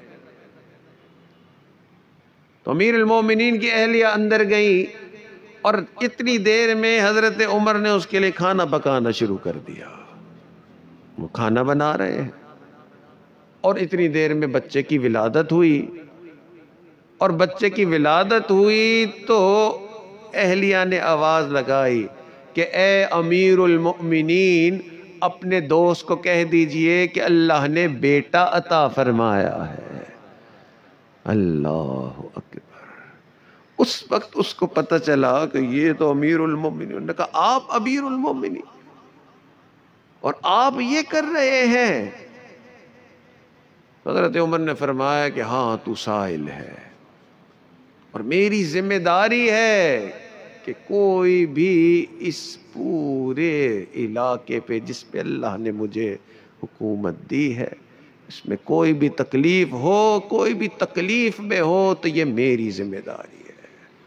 تو امیر المومنین کی اہلیہ اندر گئیں، اور اتنی دیر میں حضرت عمر نے اس کے لیے کھانا پکانا شروع کر دیا۔ وہ کھانا بنا رہے ہیں، اور اتنی دیر میں بچے کی ولادت ہوئی، اور بچے کی ولادت ہوئی تو اہلیہ نے آواز لگائی کہ اے امیر المؤمنین، اپنے دوست کو کہہ دیجئے کہ اللہ نے بیٹا عطا فرمایا ہے۔ اللہ اکبر۔ اس وقت اس کو پتہ چلا کہ یہ تو امیر المؤمنین، انہوں نے کہا آپ امیر المؤمنین اور آپ یہ کر رہے ہیں؟ حضرت عمر نے فرمایا کہ ہاں تو سائل ہے، اور میری ذمہ داری ہے کہ کوئی بھی اس پورے علاقے پہ جس پہ اللہ نے مجھے حکومت دی ہے، اس میں کوئی بھی تکلیف ہو، کوئی بھی تکلیف میں ہو تو یہ میری ذمہ داری ہے۔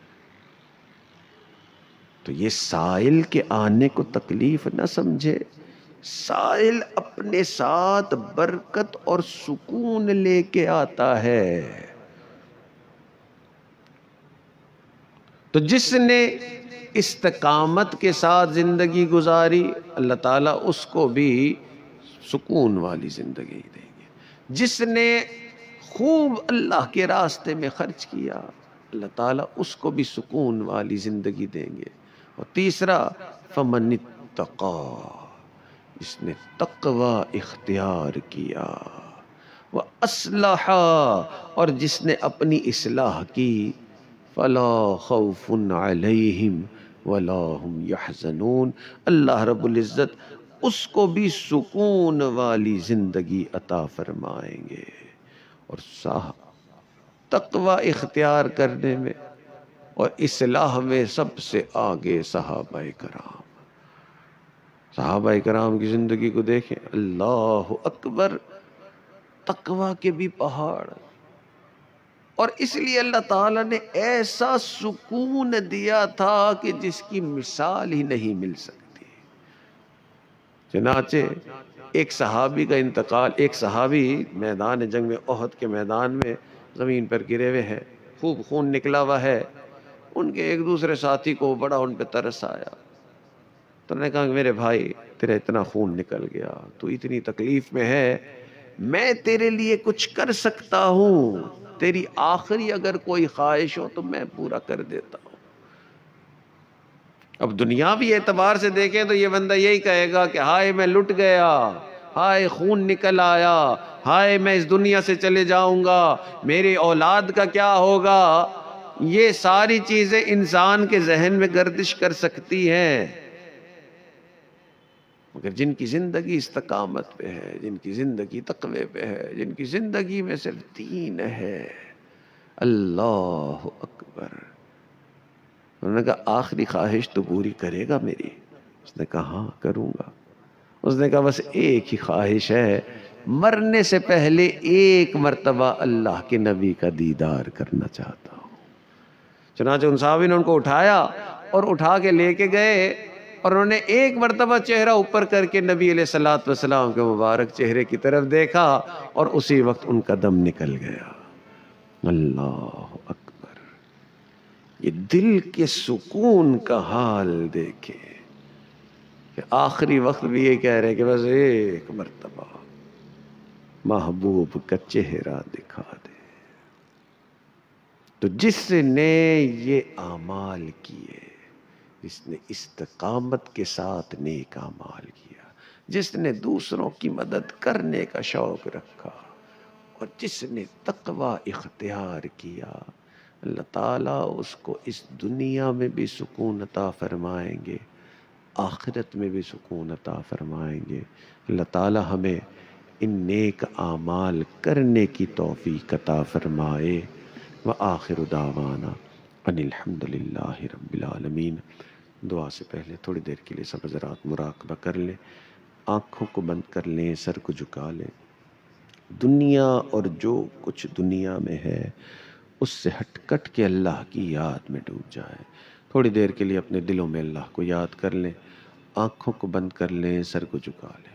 تو یہ سائل کے آنے کو تکلیف نہ سمجھے، سائل اپنے ساتھ برکت اور سکون لے کے آتا ہے۔ تو جس نے استقامت کے ساتھ زندگی گزاری، اللہ تعالیٰ اس کو بھی سکون والی زندگی دیں گے۔ جس نے خوب اللہ کے راستے میں خرچ کیا، اللہ تعالیٰ اس کو بھی سکون والی زندگی دیں گے۔ اور تیسرا، فمن اتقی، جس نے تقوی اختیار کیا، وَأَصْلَحَ، اور جس نے اپنی اصلاح کی، فلا خوف علیہم ولا هم یحزنون، اللہ رب العزت اس کو بھی سکون والی زندگی عطا فرمائیں گے۔ اور تقوی اختیار کرنے میں اور اصلاح میں سب سے آگے صحابہ کرام۔ صحابہ کرام کی زندگی کو دیکھیں، اللہ اکبر، تقوی کے بھی پہاڑ، اور اس لیے اللہ تعالیٰ نے ایسا سکون دیا تھا کہ جس کی مثال ہی نہیں مل سکتی۔ چنانچہ ایک صحابی کا انتقال، ایک صحابی میدان جنگ میں، احد کے میدان میں زمین پر گرے ہوئے ہیں، خوب خون نکلا ہوا ہے۔ ان کے ایک دوسرے ساتھی کو بڑا ان پہ ترس آیا، تو انہوں نے کہا کہ میرے بھائی تیرا اتنا خون نکل گیا، تو اتنی تکلیف میں ہے، میں تیرے لیے کچھ کر سکتا ہوں، تیری آخری اگر کوئی خواہش ہو تو میں پورا کر دیتا ہوں۔ اب دنیاوی اعتبار سے دیکھیں تو یہ بندہ یہی کہے گا کہ ہائے میں لٹ گیا، ہائے خون نکل آیا، ہائے میں اس دنیا سے چلے جاؤں گا، میری اولاد کا کیا ہوگا۔ یہ ساری چیزیں انسان کے ذہن میں گردش کر سکتی ہیں، مگر جن کی زندگی استقامت پہ ہے، جن کی زندگی تقوی پہ ہے، جن کی زندگی میں صرف دین ہے، اللہ اکبر۔ انہوں نے کہا آخری خواہش تو پوری کرے گا میری؟ اس نے کہا ہاں کروں گا۔ اس نے کہا بس ایک ہی خواہش ہے، مرنے سے پہلے ایک مرتبہ اللہ کے نبی کا دیدار کرنا چاہتا ہوں۔ چنانچہ ان صحابی نے ان کو اٹھایا اور اٹھا کے لے کے گئے، اور انہوں نے ایک مرتبہ چہرہ اوپر کر کے نبی علیہ الصلوۃ والسلام کے مبارک چہرے کی طرف دیکھا، اور اسی وقت ان کا دم نکل گیا۔ اللہ اکبر۔ یہ دل کے سکون کا حال دیکھیں کہ آخری وقت بھی یہ کہہ رہے کہ بس ایک مرتبہ محبوب کا چہرہ دکھا دے۔ تو جس نے یہ اعمال کیے، جس نے استقامت کے ساتھ نیک اعمال کیا، جس نے دوسروں کی مدد کرنے کا شوق رکھا، اور جس نے تقوی اختیار کیا، اللہ تعالیٰ اس کو اس دنیا میں بھی سکون عطا فرمائیں گے، آخرت میں بھی سکون عطا فرمائیں گے۔ اللہ تعالیٰ ہمیں ان نیک اعمال کرنے کی توفیق عطا فرمائے۔ وآخر دعوانا ان الحمد للہ رب العالمین۔ دعا سے پہلے تھوڑی دیر کے لیے سب حضرات مراقبہ کر لیں، آنکھوں کو بند کر لیں، سر کو جھکا لیں، دنیا اور جو کچھ دنیا میں ہے اس سے ہٹ کٹ کے اللہ کی یاد میں ڈوب جائیں۔ تھوڑی دیر کے لیے اپنے دلوں میں اللہ کو یاد کر لیں، آنکھوں کو بند کر لیں، سر کو جھکا لیں۔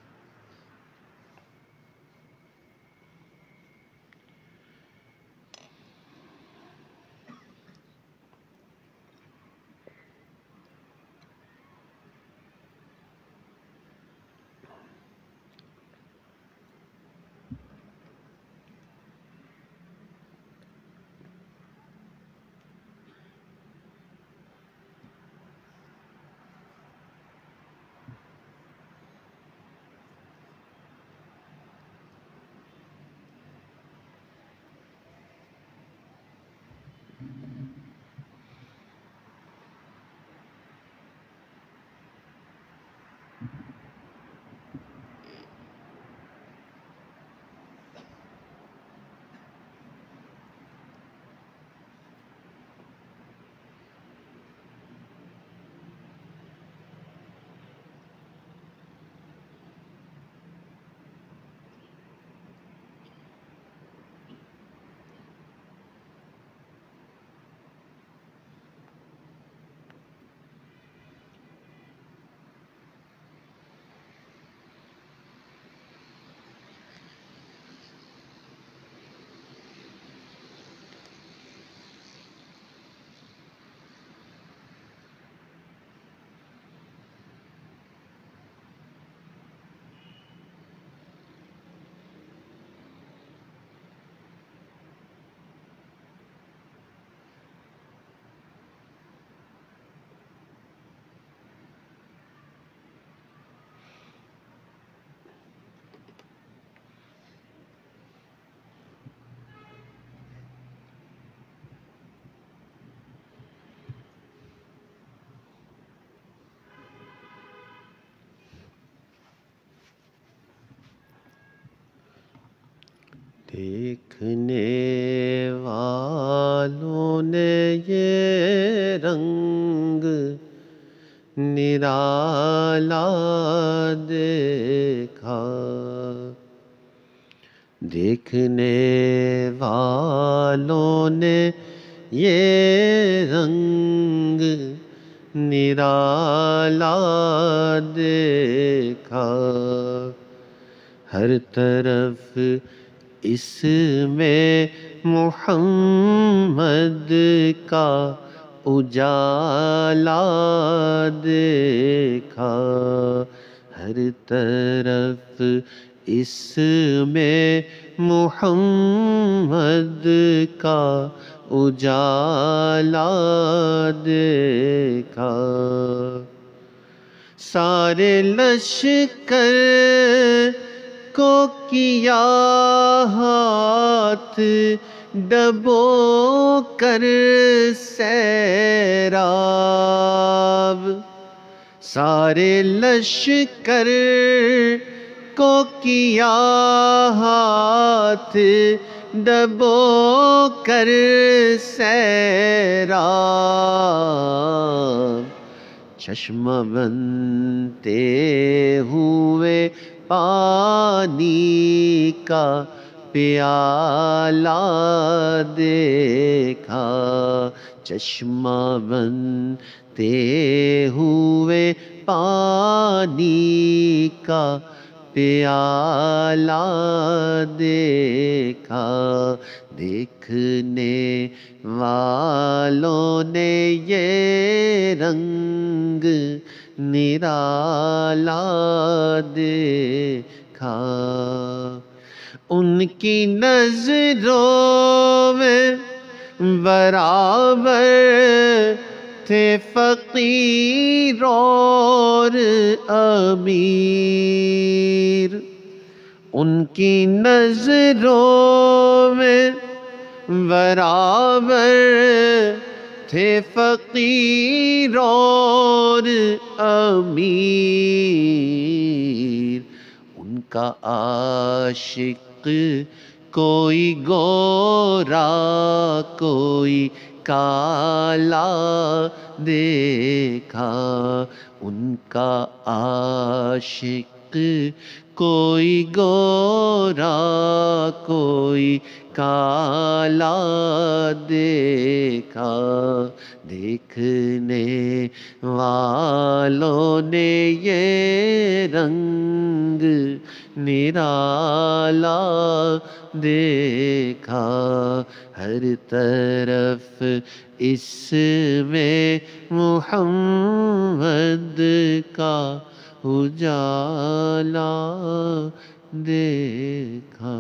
دیکھنے والوں نے یہ رنگ نرالا دیکھا، دیکھنے والوں نے یہ رنگ نرالا دیکھا، ہر طرف اس میں محمد کا اجالا دیکھا، ہر طرف اس میں محمد کا اجالا دیکھا، سارے لشکر کو کیا ہاتھ ڈبو کر سیراب، سارے لشکر کو کیا ہاتھ ڈبو کر سیراب، چشمہ بنتے ہوئے پانی کا پیالہ دیکھا، چشمہ بنتے ہوئے پانی کا پیالہ دیکھا، دیکھنے والوں نے یہ رنگ نرالا دیکھا، ان کی نظروں میں برابر تھے فقیر اور امیر، ان کی نظروں میں برابر تھے فقیر اور امیر، ان کا عاشق کوئی گورا کوئی کالا دیکھا، ان کا عاشق کوئی گورا کوئی کالا دیکھا، دیکھنے والوں نے یہ رنگ نرالا دیکھا، ہر طرف اس میں محمد کا اجالا دیکھا۔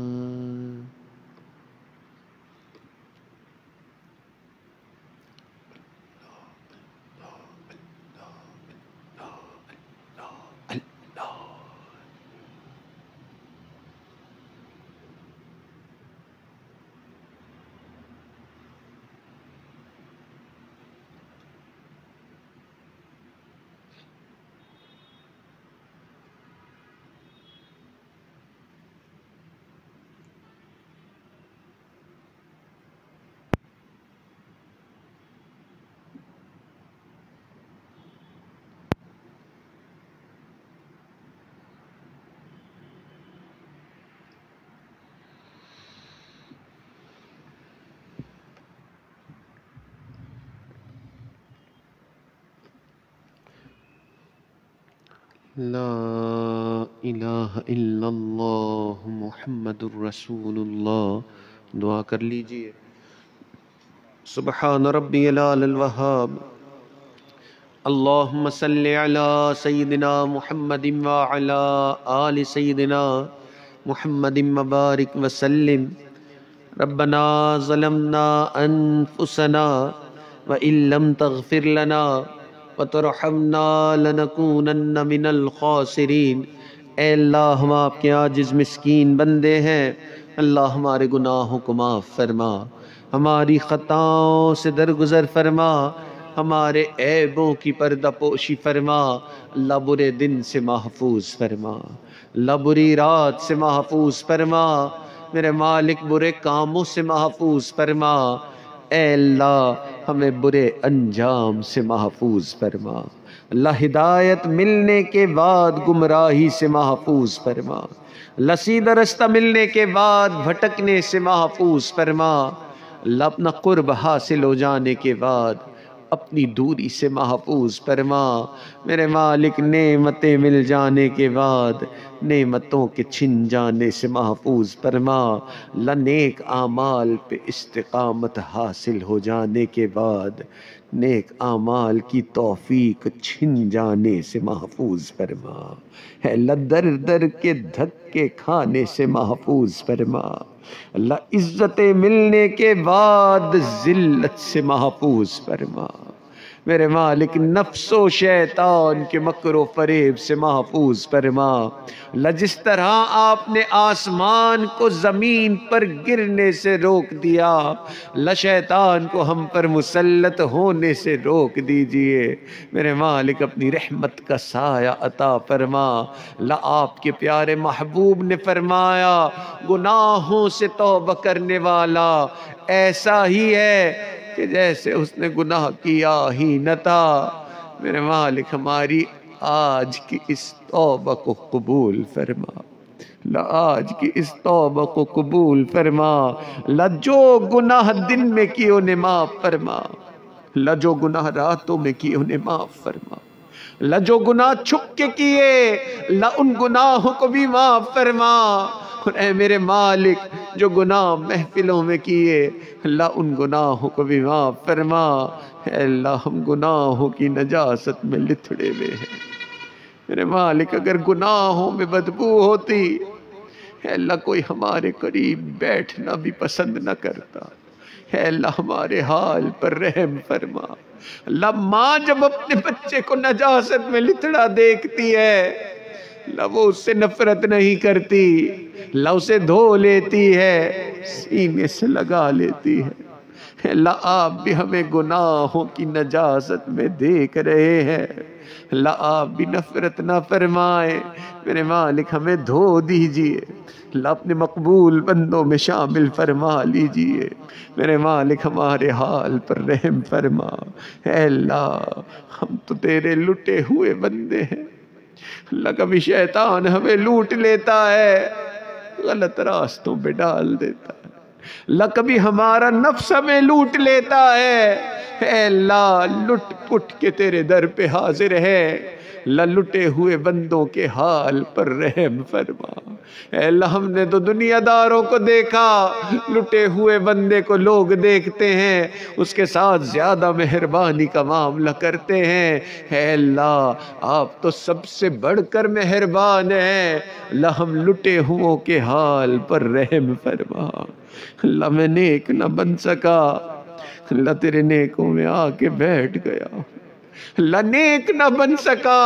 لا الہ الا اللہ محمد الرسول اللہ۔ دعا کر لیجئے۔ سبحان ربی العلی الوہاب، اللہم صلی علی سیدنا محمد وعلی آل سیدنا محمد مبارک وسلم۔ ربنا ظلمنا انفسنا وإن لم تغفر لنا وترحمنا لنکونن من الخاسرین۔ اے اللہ، ہم آپ کے عاجز مسکین بندے ہیں، اللہ ہمارے گناہوں کو معاف فرما، ہماری خطاؤں سے درگزر فرما، ہمارے عیبوں کی پردہ پوشی فرما، اللہ برے دن سے محفوظ فرما، اللہ بری رات سے محفوظ فرما، میرے مالک برے کاموں سے محفوظ فرما، اے اللہ ہمیں برے انجام سے محفوظ فرما، اللہ ہدایت ملنے کے بعد گمراہی سے محفوظ فرما، اللہ سیدھا رستہ ملنے کے بعد بھٹکنے سے محفوظ فرما، اللہ اپنا قرب حاصل ہو جانے کے بعد اپنی دوری سے محفوظ فرما، میرے مالک نعمتیں مل جانے کے بعد نعمتوں کے چھن جانے سے محفوظ فرما، اللہ نیک اعمال پہ استقامت حاصل ہو جانے کے بعد نیک اعمال کی توفیق چھن جانے سے محفوظ فرما، اے اللہ در در کے دھکے کھانے سے محفوظ فرما، اللہ عزتیں ملنے کے بعد ذلت سے محفوظ فرما، میرے مالک نفس و شیطان کے مکر و فریب سے محفوظ فرما، اللہ جس طرح آپ نے آسمان کو زمین پر گرنے سے روک دیا، اللہ شیطان کو ہم پر مسلط ہونے سے روک دیجئے، میرے مالک اپنی رحمت کا سایہ عطا فرما، اللہ آپ کے پیارے محبوب نے فرمایا گناہوں سے توبہ کرنے والا ایسا ہی ہے کہ جیسے اس نے گناہ کیا ہی نہ تھا، میرے مالک ہماری آج کی اس توبہ کو قبول فرما، اللہ آج کی اس توبہ کو قبول فرما، اللہ جو گناہ دن میں کیے انہیں معاف فرما، اللہ جو گناہ راتوں میں کیے انہیں معاف فرما، اللہ جو گناہ چھپ کے کیے اللہ ان گناہوں کو بھی معاف فرما، اور اے میرے مالک جو گناہ محفلوں میں کیے اللہ ان گناہوں کو بھی معاف فرما، اے اللہ ہم گناہوں کی نجاست میں لتھڑے ہوئے ہیں، میرے مالک اگر گناہوں میں بدبو ہوتی اے اللہ کوئی ہمارے قریب بیٹھنا بھی پسند نہ کرتا، اے اللہ ہمارے حال پر رحم فرما، اللہ ماں جب اپنے بچے کو نجاست میں لتھڑا دیکھتی ہے اللہ وہ اس سے نفرت نہیں کرتی، اللہ اسے دھو لیتی ہے، سینے سے لگا لیتی ہے، اللہ آپ بھی ہمیں گناہوں کی نجاست میں دیکھ رہے ہیں، اللہ آپ بھی نفرت نہ فرمائے، میرے مالک ہمیں دھو دیجئے، اللہ اپنے مقبول بندوں میں شامل فرما لیجئے، میرے مالک ہمارے حال پر رحم فرما۔ اے اللہ ہم تو تیرے لٹے ہوئے بندے ہیں، اللہ کبھی شیطان ہمیں لوٹ لیتا ہے، غلط راستوں پہ ڈال دیتا ہے، اللہ کبھی ہمارا نفس ہمیں لوٹ لیتا ہے، اے اللہ لٹ پٹ کے تیرے در پہ حاضر ہے، اللہ لٹے ہوئے بندوں کے حال پر رحم فرما۔ اے اللہ ہم نے تو دنیا داروں کو دیکھا، لٹے ہوئے بندے کو لوگ دیکھتے ہیں، اس کے ساتھ زیادہ مہربانی کا معاملہ کرتے ہیں، اے اللہ آپ تو سب سے بڑھ کر مہربان ہیں، اللہ ہم لٹے ہوئوں کے حال پر رحم فرما۔ اللہ میں نیک نہ بن سکا، اللہ تیرے نیکوں میں آ کے بیٹھ گیا، اللہ نیک نہ بن سکا،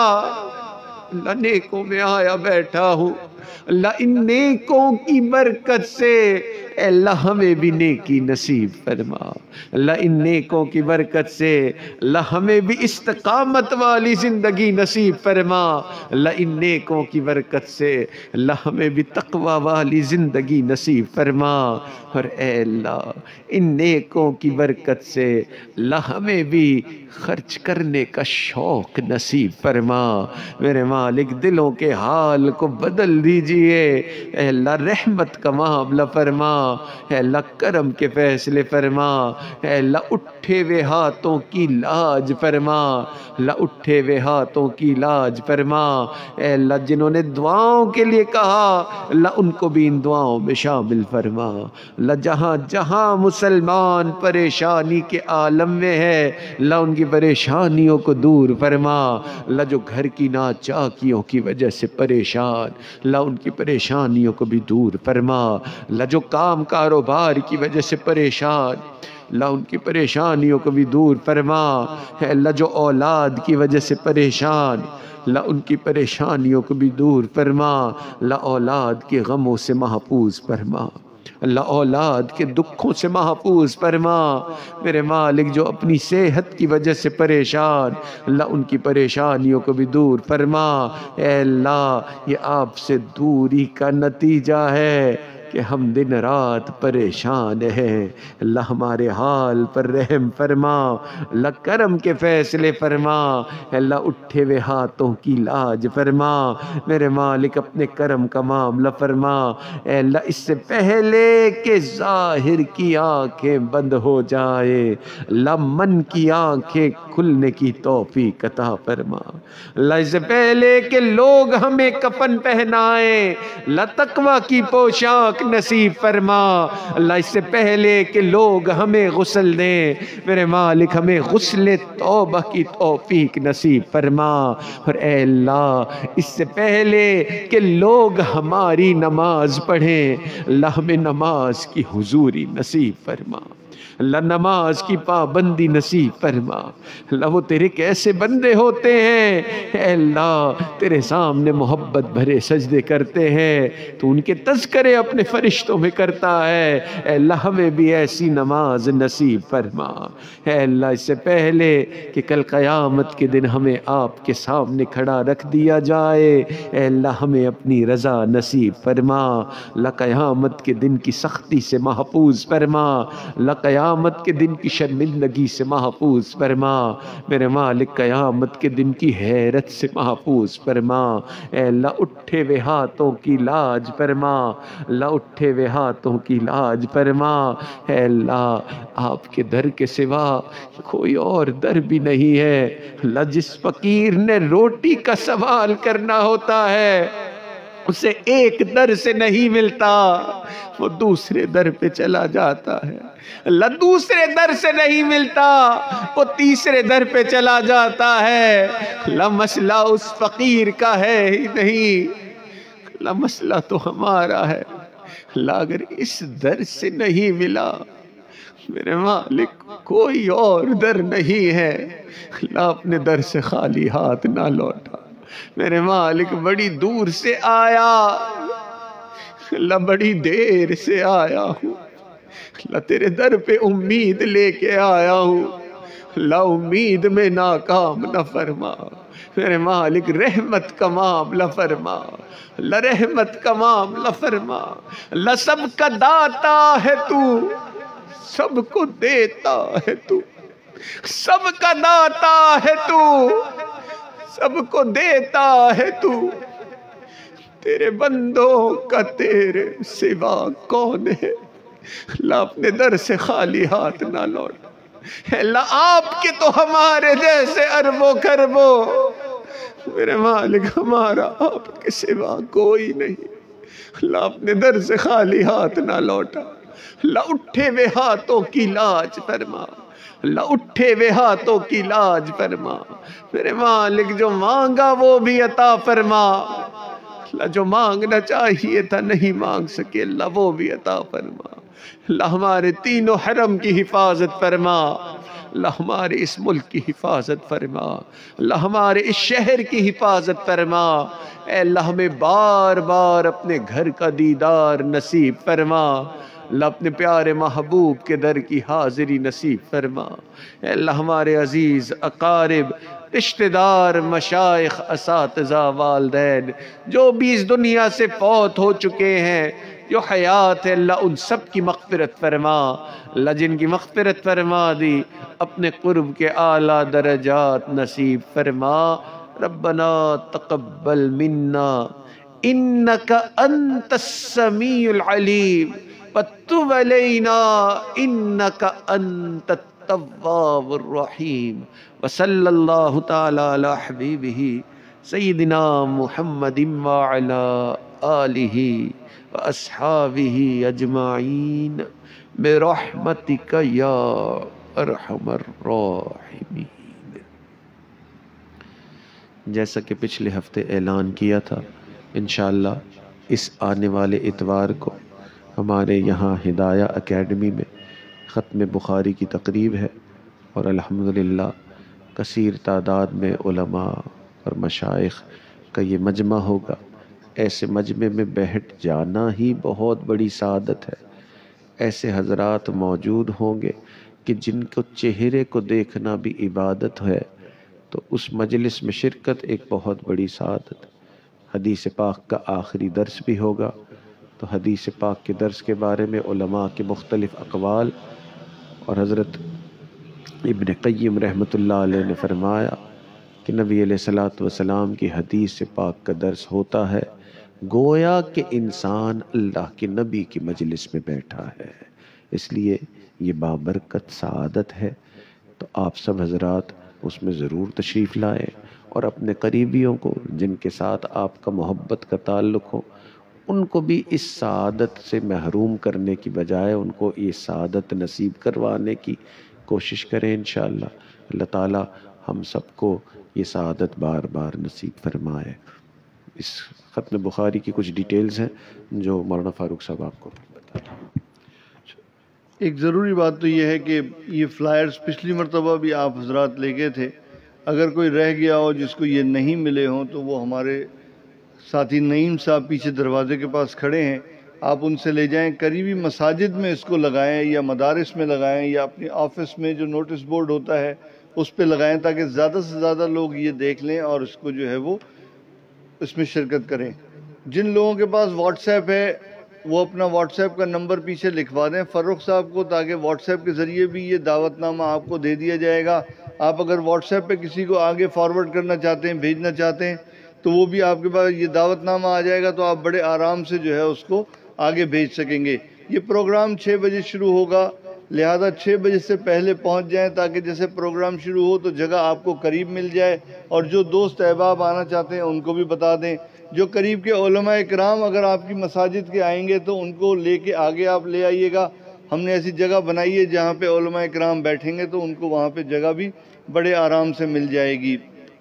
اللہ نیکوں میں آیا بیٹھا ہوں، اللہ ان نیکوں کی برکت سے اے اللہ ہمیں بھی نیکی نصیب فرما، اللہ ان نیکوں کی برکت سے اللہ ہمیں بھی استقامت والی زندگی نصیب فرما، اللہ ان نیکوں کی برکت سے اللہ ہمیں بھی تقوی والی زندگی نصیب فرما، اور اے اللہ ان نیکوں کی برکت سے اللہ ہمیں بھی خرچ کرنے کا شوق نصیب فرما، میرے مالک دلوں کے حال کو بدل دیجئے، اے اللہ رحمت کا معاملہ فرما، اے اللہ کرم کے فیصلے فرما، اے اللہ اٹھے ہوئے ہاتھوں کی لاج فرما، اللہ اٹھے ہوئے ہاتھوں کی لاج فرما، اے اللہ جنہوں نے دعاؤں کے لیے کہا اللہ ان کو بھی ان دعاؤں میں شامل فرما، اللہ جہاں جہاں مسلمان پریشانی کے عالم میں ہے اللہ ان کی پریشانیوں کو دور فرما، اللہ جو گھر کی ناچاکیوں کی وجہ سے پریشان اللہ ان کی پریشانیوں کو بھی دور فرما، اللہ جو کام کاروبار کی وجہ سے پریشان اللہ ان کی پریشانیوں کو بھی دور فرما، اے اللہ جو اولاد کی وجہ سے پریشان اللہ ان کی پریشانیوں کو بھی دور فرما، اللہ اولاد کے غموں سے محفوظ فرما، اللہ اولاد کے دکھوں سے محفوظ فرما، میرے مالک جو اپنی صحت کی وجہ سے پریشان اللہ ان کی پریشانیوں کو بھی دور فرما، اے اللہ یہ آپ سے دوری کا نتیجہ ہے کہ ہم دن رات پریشان ہیں، اللہ ہمارے حال پر رحم فرما، اللہ کرم کے فیصلے فرما، اللہ اٹھے ہوئے ہاتھوں کی لاج فرما، میرے مالک اپنے کرم کا معاملہ فرما، اے اللہ اس سے پہلے کہ ظاہر کی آنکھیں بند ہو جائے اللہ من کی آنکھیں کھلنے کی توفیق عطا فرما، اللہ اس سے پہلے کہ لوگ ہمیں کفن پہنائیں اللہ تقوی کی پوشاک نصیب فرما، اللہ اس سے پہلے کہ لوگ ہمیں غسل دیں میرے مالک ہمیں غسل توبہ کی توفیق نصیب فرما، اور اے اللہ اس سے پہلے کہ لوگ ہماری نماز پڑھیں اللہ ہمیں نماز کی حضوری نصیب فرما، اللہ نماز کی پابندی نصیب فرما، اللہ وہ تیرے کیسے بندے ہوتے ہیں اے اللہ تیرے سامنے محبت بھرے سجدے کرتے ہیں، تو ان کے تذکرے اپنے فرشتوں میں کرتا ہے، اے اللہ ہمیں بھی ایسی نماز نصیب فرما، اے اللہ اس سے پہلے کہ کل قیامت کے دن ہمیں آپ کے سامنے کھڑا رکھ دیا جائے اے اللہ ہمیں اپنی رضا نصیب فرما، اللہ قیامت کے دن کی سختی سے محفوظ فرما، اللہ قیامت کے دن کی شرمندگی سے محفوظ فرما، میرے مالک قیامت کے دن کی حیرت سے محفوظ فرما، اے اللہ اٹھے ہوئے ہاتھوں کی لاج فرما، اللہ اٹھے ہوئے ہاتھوں کی لاج فرما، اے اللہ آپ کے در کے سوا کوئی اور در بھی نہیں ہے، اللہ جس فقیر نے روٹی کا سوال کرنا ہوتا ہے اسے ایک در سے نہیں ملتا، وہ دوسرے در پہ چلا جاتا ہے، اللہ دوسرے در سے نہیں ملتا وہ تیسرے در پہ چلا جاتا ہے، اللہ مسئلہ اس فقیر کا ہے ہی نہیں، اللہ مسئلہ تو ہمارا ہے، اللہ اگر اس در سے نہیں ملا میرے مالک کوئی اور در نہیں ہے، اللہ اپنے در سے خالی ہاتھ نہ لوٹا، میرے مالک بڑی دور سے آیا اللہ بڑی دیر سے آیا ہوں اللہ تیرے در پہ امید لے کے آیا ہوں، اللہ امید میں ناکام نہ فرما، میرے مالک رحمت کا معاملہ فرما، اللہ رحمت کا معاملہ فرما، اللہ سب کا داتا ہے تو، سب کو دیتا ہے تو، سب کا داتا ہے تو، سب کو دیتا ہے تو، تیرے بندوں کا تیرے سوا کون ہے؟ اللہ اپنے در سے خالی ہاتھ نہ لوٹ، اللہ آپ کے تو ہمارے جیسے اربوں خربوں، میرے مالک ہمارا آپ کے سوا کوئی نہیں، اللہ اپنے در سے خالی ہاتھ نہ لوٹا، اللہ اٹھے ہوئے ہاتھوں کی لاج فرما، اللہ اٹھے ہوئے ہاتھوں کی لاج فرما، میرے مالک جو مانگا وہ بھی عطا فرما، اللہ جو مانگنا چاہیے تھا نہیں مانگ سکے اللہ وہ بھی عطا فرما، اللہ ہمارے تینوں حرم کی حفاظت فرما، اللہ ہمارے اس ملک کی حفاظت فرما، اللہ ہمارے اس شہر کی حفاظت فرما، اے اللہ ہمیں بار بار اپنے گھر کا دیدار نصیب فرما، اللہ اپنے پیارے محبوب کے در کی حاضری نصیب فرما، اے اللہ ہمارے عزیز اقارب، رشتہ دار، مشائخ، اساتذہ، والدین جو بھی اس دنیا سے فوت ہو چکے ہیں، جو حیات ہے اللہ ان سب کی مغفرت فرما، اللہ جن کی مغفرت فرما دی اپنے قرب کے اعلیٰ درجات نصیب فرما، ربنا تقبل منا انک انت السمیع العلیم وتب علینا انک انت التواب الرحیم، وصلی اللہ تعالی علی حبیبہ سیدنا محمد وعلی آلہ واصحابہ اجمعین برحمتک یا ارحم الراحمین۔ جیسا کہ پچھلے ہفتے اعلان کیا تھا، انشاءاللہ اس آنے والے اتوار کو ہمارے یہاں ہدایہ اکیڈمی میں ختم بخاری کی تقریب ہے، اور الحمدللہ کثیر تعداد میں علماء اور مشائخ کا یہ مجمع ہوگا۔ ایسے مجمع میں بیٹھ جانا ہی بہت بڑی سعادت ہے، ایسے حضرات موجود ہوں گے کہ جن کو چہرے کو دیکھنا بھی عبادت ہے، تو اس مجلس میں شرکت ایک بہت بڑی سعادت۔ حدیث پاک کا آخری درس بھی ہوگا، تو حدیث پاک کے درس کے بارے میں علماء کے مختلف اقوال، اور حضرت ابن قیم رحمۃ اللہ علیہ نے فرمایا کہ نبی علیہ السلام کی حدیث پاک کا درس ہوتا ہے گویا کہ انسان اللہ کے نبی کی مجلس میں بیٹھا ہے، اس لیے یہ بابرکت سعادت ہے۔ تو آپ سب حضرات اس میں ضرور تشریف لائیں، اور اپنے قریبیوں کو جن کے ساتھ آپ کا محبت کا تعلق ہو ان کو بھی اس سعادت سے محروم کرنے کی بجائے ان کو یہ سعادت نصیب کروانے کی کوشش کریں انشاءاللہ۔ اللہ تعالی ہم سب کو یہ سعادت بار بار نصیب فرمائے۔ اس ختم بخاری کی کچھ ڈیٹیلز ہیں جو مولانا فاروق صاحب آپ کو بتائیں۔ ایک ضروری بات تو یہ ہے کہ یہ فلائرز پچھلی مرتبہ بھی آپ حضرات لے گئے تھے، اگر کوئی رہ گیا ہو جس کو یہ نہیں ملے ہوں تو وہ ہمارے ساتھی نعیم صاحب پیچھے دروازے کے پاس کھڑے ہیں، آپ ان سے لے جائیں، قریبی مساجد میں اس کو لگائیں یا مدارس میں لگائیں یا اپنے آفس میں جو نوٹس بورڈ ہوتا ہے اس پہ لگائیں، تاکہ زیادہ سے زیادہ لوگ یہ دیکھ لیں اور اس کو جو ہے وہ اس میں شرکت کریں۔ جن لوگوں کے پاس واٹس ایپ ہے وہ اپنا واٹس ایپ کا نمبر پیچھے لکھوا دیں فاروق صاحب کو، تاکہ واٹس ایپ کے ذریعے بھی یہ دعوت نامہ آپ کو دے دیا جائے گا۔ آپ اگر واٹس ایپ پہ کسی کو آگے فارورڈ کرنا چاہتے ہیں، بھیجنا چاہتے ہیں، تو وہ بھی آپ کے پاس یہ دعوت نامہ آ جائے گا، تو آپ بڑے آرام سے جو ہے اس کو آگے بھیج سکیں گے۔ یہ پروگرام 6 بجے شروع ہوگا، لہذا 6 بجے سے پہلے پہنچ جائیں، تاکہ جیسے پروگرام شروع ہو تو جگہ آپ کو قریب مل جائے، اور جو دوست احباب آنا چاہتے ہیں ان کو بھی بتا دیں۔ جو قریب کے علماء کرام اگر آپ کی مساجد کے آئیں گے تو ان کو لے کے آگے آپ لے آئیے گا۔ ہم نے ایسی جگہ بنائی ہے جہاں پہ علماء کرام بیٹھیں گے تو ان کو وہاں پہ جگہ بھی بڑے آرام سے مل جائے گی۔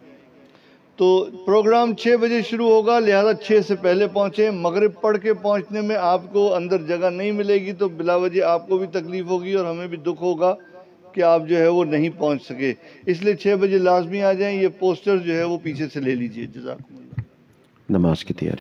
تو پروگرام 6 بجے شروع ہوگا، لہذا 6 سے پہلے پہنچیں۔ مغرب پڑھ کے پہنچنے میں آپ کو اندر جگہ نہیں ملے گی تو بلا وجہ آپ کو بھی تکلیف ہوگی اور ہمیں بھی دکھ ہوگا کہ آپ جو ہے وہ نہیں پہنچ سکے، اس لیے 6 بجے لازمی آ جائیں۔ یہ پوسٹر جو ہے وہ پیچھے سے لے لیجئے۔ جزاکم اللہ۔ نماز کی تیاری۔